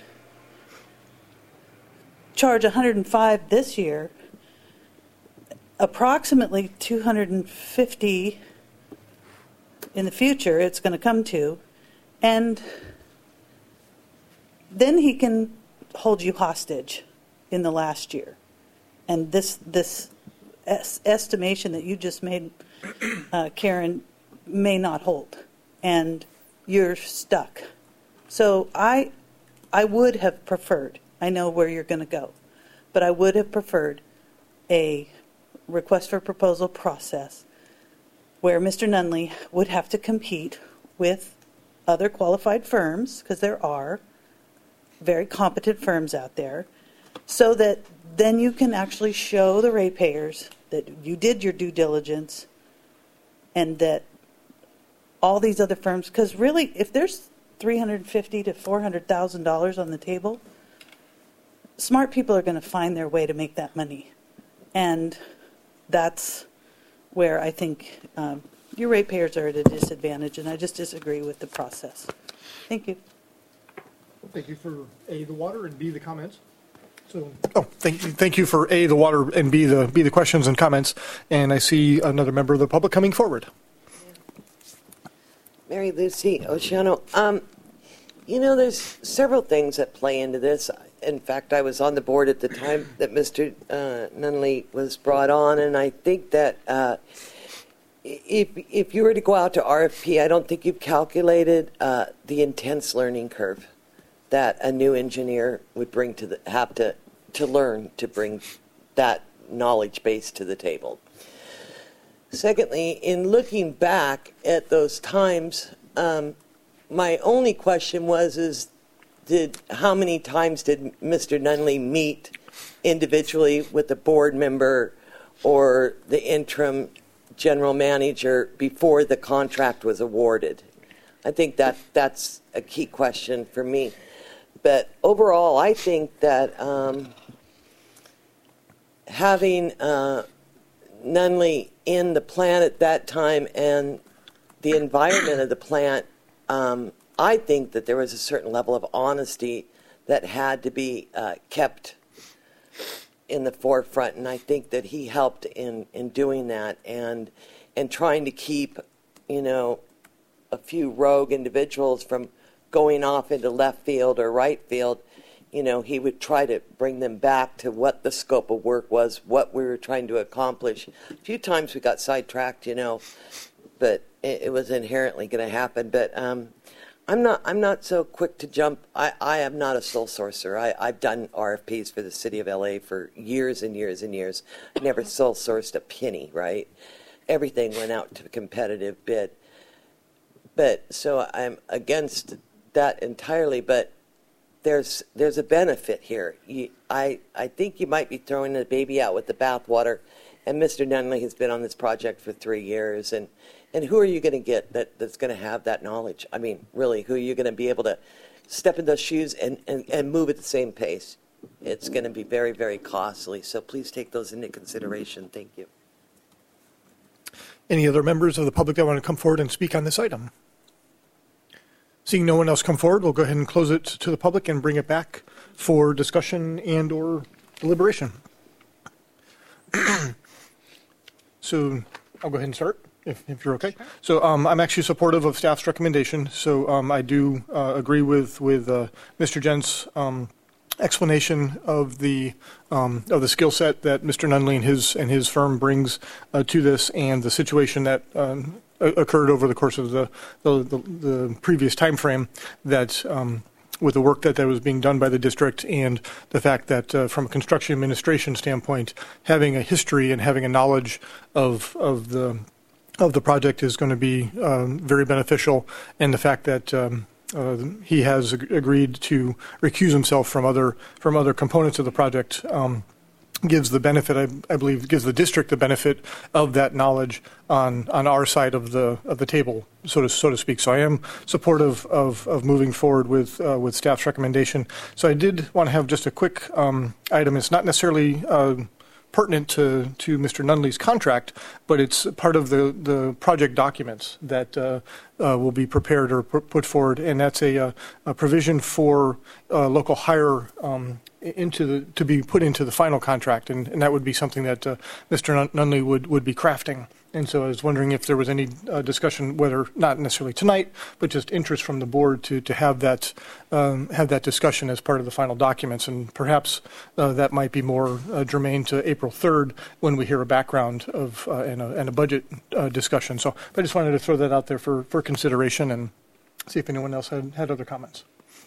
charge one hundred five this year, approximately two hundred fifty in the future it's going to come to, and then he can hold you hostage in the last year. And this this es- estimation that you just made, uh, Karen, may not hold, and you're stuck. So I, I would have preferred, I know where you're going to go, but I would have preferred a request for proposal process where Mister Nunley would have to compete with other qualified firms, because there are very competent firms out there, so that then you can actually show the ratepayers that you did your due diligence and that all these other firms, because really, if there's three hundred fifty thousand to four hundred thousand dollars on the table, smart people are going to find their way to make that money. And that's where I think um, your ratepayers are at a disadvantage, and I just disagree with the process. Thank you. Thank you for A, the water, and B, the comments. So, oh, thank you, thank you for A, the water, and B, the B, the questions and comments. And I see another member of the public coming forward. Mary Lucy Oceano. Um, you know, there's several things that play into this. In fact, I was on the board at the time that Mister Uh, Nunley was brought on, and I think that uh, if if you were to go out to R F P, I don't think you've calculated uh, the intense learning curve that a new engineer would bring to the have to to learn to bring that knowledge base to the table. Secondly, in looking back at those times, um, my only question was is. Did, how many times did Mister Nunley meet individually with the board member or the interim general manager before the contract was awarded? I think that that's a key question for me. But overall, I think that um, having uh, Nunley in the plant at that time and the environment of the plant, um, I think that there was a certain level of honesty that had to be uh, kept in the forefront, and I think that he helped in, in doing that and and trying to keep, you know, a few rogue individuals from going off into left field or right field. You know, he would try to bring them back to what the scope of work was, what we were trying to accomplish. A few times we got sidetracked, you know, but it, it was inherently going to happen. But um, I'm not, I'm not so quick to jump. I, I am not a sole sourcer. I, I've done R F Ps for the city of L A for years and years and years. I never sole sourced a penny, right? Everything went out to a competitive bid. But, so I'm against that entirely, but there's, there's a benefit here. You, I, I think you might be throwing the baby out with the bathwater, and Mister Nunley has been on this project for three years, and And who are you going to get that, that's going to have that knowledge? I mean, really, who are you going to be able to step in those shoes and, and, and move at the same pace? It's going to be very, very costly. So please take those into consideration. Thank you. Any other members of the public that want to come forward and speak on this item? Seeing no one else come forward, we'll go ahead and close it to the public and bring it back for discussion and or deliberation. So I'll go ahead and start. If, if you're okay. So um, I'm actually supportive of staff's recommendation. So um, I do uh, agree with with uh, Mister Gent's um, explanation of the um, of the skill set that Mister Nunley and his and his firm brings uh, to this, and the situation that um, occurred over the course of the the, the, the previous time frame that. Um, with the work that, that was being done by the district, and the fact that uh, from a construction administration standpoint, having a history and having a knowledge of of the of the project is going to be um, very beneficial, and the fact that um, uh, he has ag- agreed to recuse himself from other from other components of the project um, gives the benefit, I, I believe, gives the district the benefit of that knowledge on on our side of the of the table, so to so to speak. So I am supportive of of moving forward with uh, with staff's recommendation. So I did want to have just a quick um, item. It's not necessarily Uh, pertinent to, to Mister Nunley's contract, but it's part of the, the project documents that uh, uh, will be prepared or pu- put forward, and that's a, a, a provision for uh, local hire um, into the to be put into the final contract, and, and that would be something that uh, Mister Nun- Nunley would, would be crafting. And so I was wondering if there was any uh, discussion, whether not necessarily tonight, but just interest from the board to to have that um, have that discussion as part of the final documents, and perhaps uh, that might be more uh, germane to April third when we hear a background of uh, and, a, and a budget uh, discussion. So I just wanted to throw that out there for, for consideration and see if anyone else had, had other comments.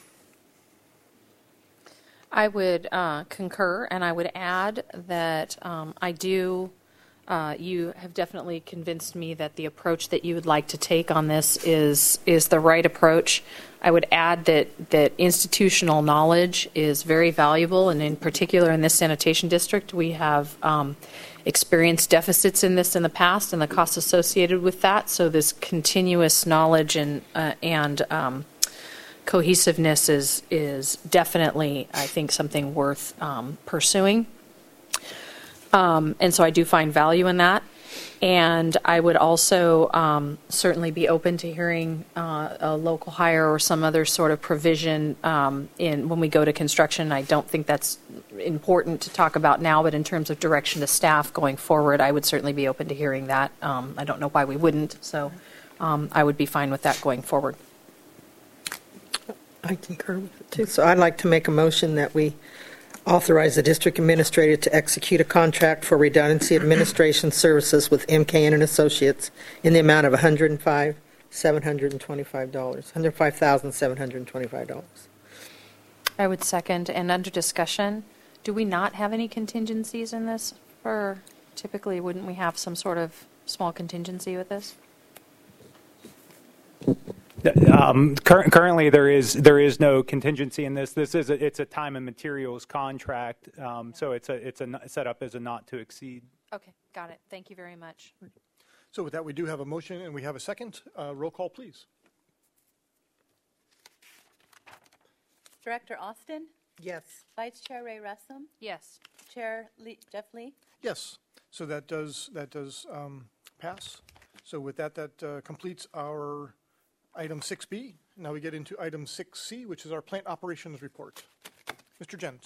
I would uh, concur, and I would add that um, I do. Uh, you have definitely convinced me that the approach that you would like to take on this is is the right approach. I would add that that institutional knowledge is very valuable, and in particular in this sanitation district, we have um, experienced deficits in this in the past and the costs associated with that. So this continuous knowledge and uh, and um, cohesiveness is is definitely, I think, something worth um, pursuing. Um, and so I do find value in that. And I would also um, certainly be open to hearing uh, a local hire or some other sort of provision um, in when we go to construction. I don't think that's important to talk about now, but in terms of direction to staff going forward, I would certainly be open to hearing that. Um, I don't know why we wouldn't, so um, I would be fine with that going forward. I concur with it too. So I'd like to make a motion that we authorize the district administrator to execute a contract for redundancy administration services with M K N and Associates in the amount of one hundred five thousand seven hundred twenty-five dollars. one hundred five thousand seven hundred twenty-five dollars. I would second. And under discussion, do we not have any contingencies in this? Or typically, wouldn't we have some sort of small contingency with this? Um, cur- currently, there is there is no contingency in this. This is a, it's a time and materials contract, um, so it's a it's a set up as a not to exceed. Okay, got it. Thank you very much. So with that, we do have a motion and we have a second. Uh, roll call, please. Director Austin? Yes. Vice Chair Ray Russum? Yes. Chair Lee, Jeff Lee? Yes. So that does that does um, pass. So with that, that uh, completes our item six B. Now we get into item six C, which is our plant operations report. Mister Gent.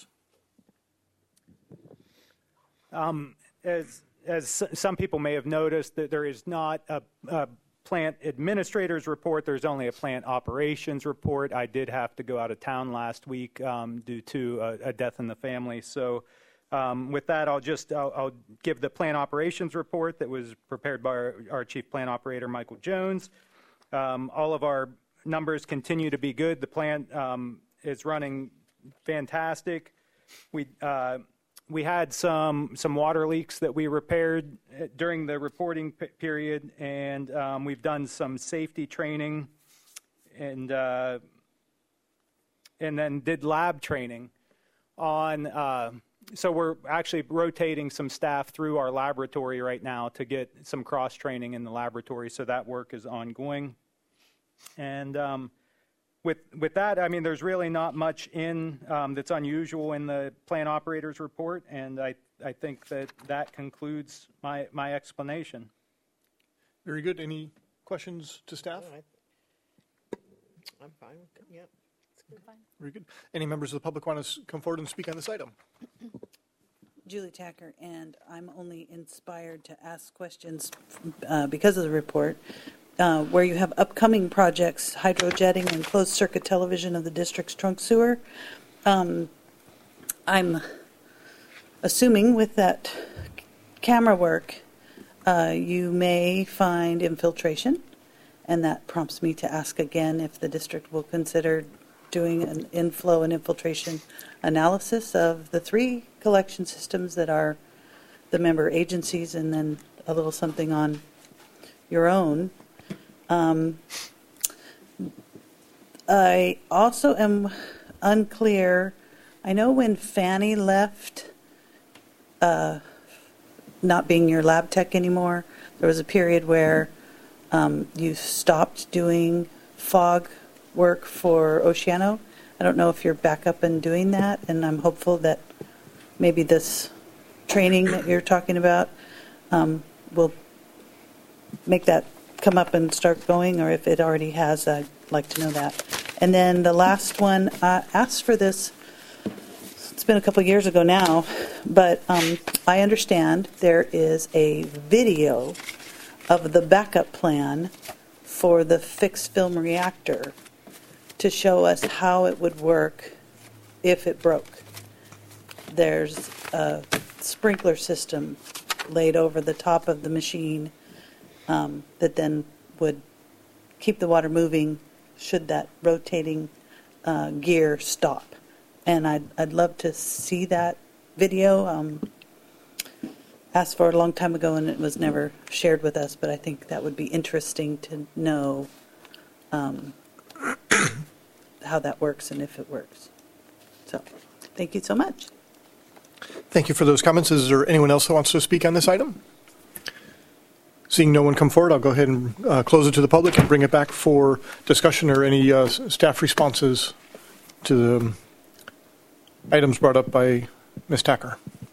Um, as as some people may have noticed, that there is not a, a plant administrator's report. There's only a plant operations report. I did have to go out of town last week um, due to a, a death in the family. So um, with that, I'll just I'll, I'll give the plant operations report that was prepared by our, our chief plant operator, Michael Jones. Um, all of our numbers continue to be good. The plant um, is running fantastic. We uh, we had some some water leaks that we repaired during the reporting p- period, and um, we've done some safety training, and uh, and then did lab training on. Uh, so we're actually rotating some staff through our laboratory right now to get some cross training in the laboratory. So that work is ongoing, and. Um, With with that, I mean, there's really not much in um, that's unusual in the plant operator's report, and I I think that that concludes my my explanation. Very good. Any questions to staff? All right. I'm fine with it, yeah. Very good. Any members of the public want to come forward and speak on this item? Julie Tacker, and I'm only inspired to ask questions uh, because of the report. Uh, where you have upcoming projects, hydrojetting and closed-circuit television of the district's trunk sewer. Um, I'm assuming with that camera work, uh, you may find infiltration, and that prompts me to ask again if the district will consider doing an inflow and infiltration analysis of the three collection systems that are the member agencies, and then a little something on your own. Um, I also am unclear. I know when Fanny left, uh, not being your lab tech anymore, there was a period where um, you stopped doing fog work for Oceano. I don't know if you're back up and doing that, and I'm hopeful that maybe this training that you're talking about um, will make that come up and start going, or if it already has, I'd like to know that. And then the last one, I asked for this, it's been a couple years ago now, but um, I understand there is a video of the backup plan for the fixed film reactor to show us how it would work if it broke. There's a sprinkler system laid over the top of the machine Um, that then would keep the water moving should that rotating uh, gear stop. And I'd, I'd love to see that video. Um, asked for it a long time ago and it was never shared with us, but I think that would be interesting to know um, how that works and if it works. So, thank you so much. Thank you for those comments. Is there anyone else that wants to speak on this item? Seeing no one come forward, I'll go ahead and uh, close it to the public and bring it back for discussion or any uh, staff responses to the items brought up by Miz Tacker.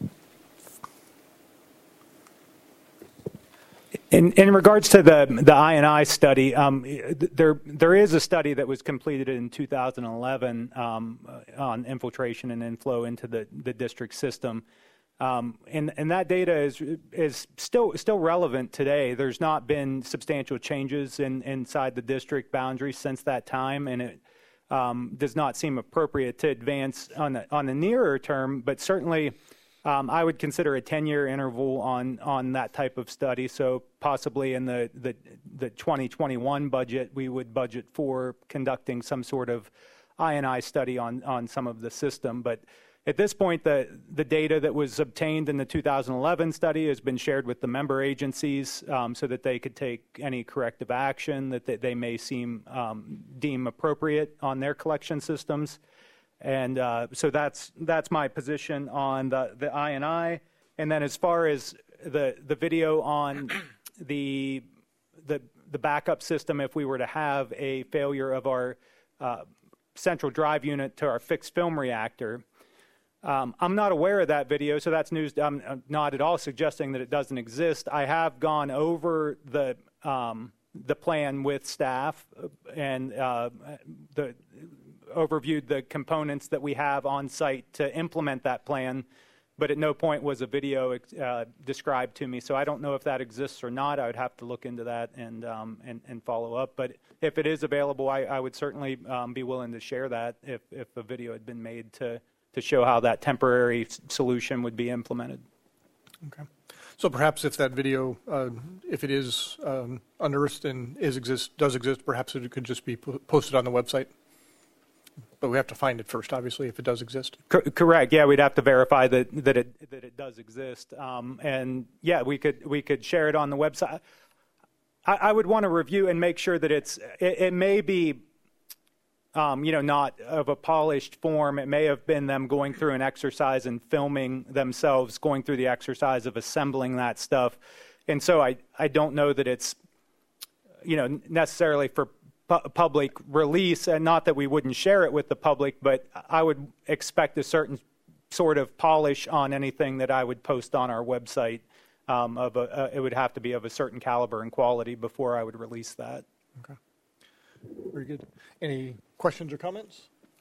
In, in regards to the the I and I study, um, there there is a study that was completed in two thousand eleven um, on infiltration and inflow into the, the district system. Um, and, and that data is is still still relevant today. There's not been substantial changes in, inside the district boundaries since that time, and it um, does not seem appropriate to advance on the, on the nearer term. But certainly, um, I would consider a ten-year interval on on that type of study. So possibly in the the, the twenty twenty-one budget, we would budget for conducting some sort of I and I study on on some of the system, but. At this point, the, the data that was obtained in the two thousand eleven study has been shared with the member agencies um, so that they could take any corrective action that they, they may seem um, deem appropriate on their collection systems. And uh, so that's that's my position on the, the I and I. And then as far as the the video on the the the backup system, if we were to have a failure of our uh, central drive unit to our fixed film reactor. Um, I'm not aware of that video, so that's news. I'm not at all suggesting that it doesn't exist. I have gone over the um, the plan with staff and uh, the overviewed the components that we have on site to implement that plan, but at no point was a video uh, described to me. So I don't know if that exists or not. I would have to look into that and um, and, and follow up. But if it is available, I, I would certainly um, be willing to share that if, if a video had been made to to show how that temporary solution would be implemented. Okay. So perhaps if that video, uh, if it is um, unearthed and is exist, does exist, perhaps it could just be po- posted on the website. But we have to find it first, obviously, if it does exist. Co- correct. Yeah, we'd have to verify that that it that it does exist. Um, and yeah, we could we could share it on the website. I, I would want to review and make sure that it's. It, it may be, um, you know, not of a polished form. It may have been them going through an exercise and filming themselves going through the exercise of assembling that stuff. And so I I don't know that it's, you know, necessarily for pu- public release, and not that we wouldn't share it with the public, but I would expect a certain sort of polish on anything that I would post on our website. Um, of a, uh, it would have to be of a certain caliber and quality before I would release that. Okay. Very good. Any questions or comments?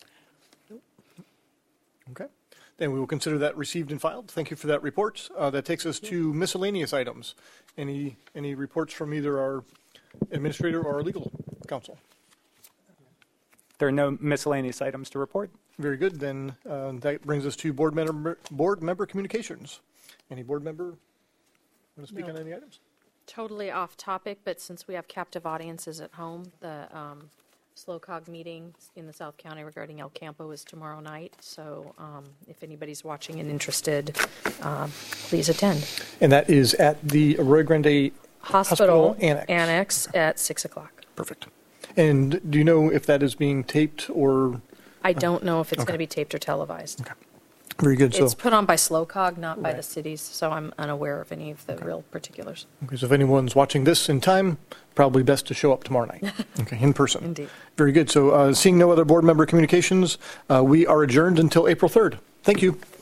Okay. Then we will consider that received and filed. Thank you for that report. Uh, that takes us to miscellaneous items. Any any reports from either our administrator or our legal counsel? There are no miscellaneous items to report. Very good. Then uh, that brings us to board member board member communications. Any board member want to speak No. on any items? Totally off topic, but since we have captive audiences at home, the um, SLOCOG meeting in the South County regarding El Campo is tomorrow night. So um, if anybody's watching and interested, um, please attend. And that is at the Arroyo Grande Hospital, Hospital Annex. Annex at six o'clock. Perfect. And do you know if that is being taped or? I don't know if it's Okay. going to be taped or televised. Okay. Very good. So, It's put on by SLOCOG, not by Right. the cities, so I'm unaware of any of the real particulars. okay, so if anyone's watching this in time, probably best to show up tomorrow night. Okay, in person. Indeed. Very good. So uh, seeing no other board member communications, uh, we are adjourned until April third. Thank you.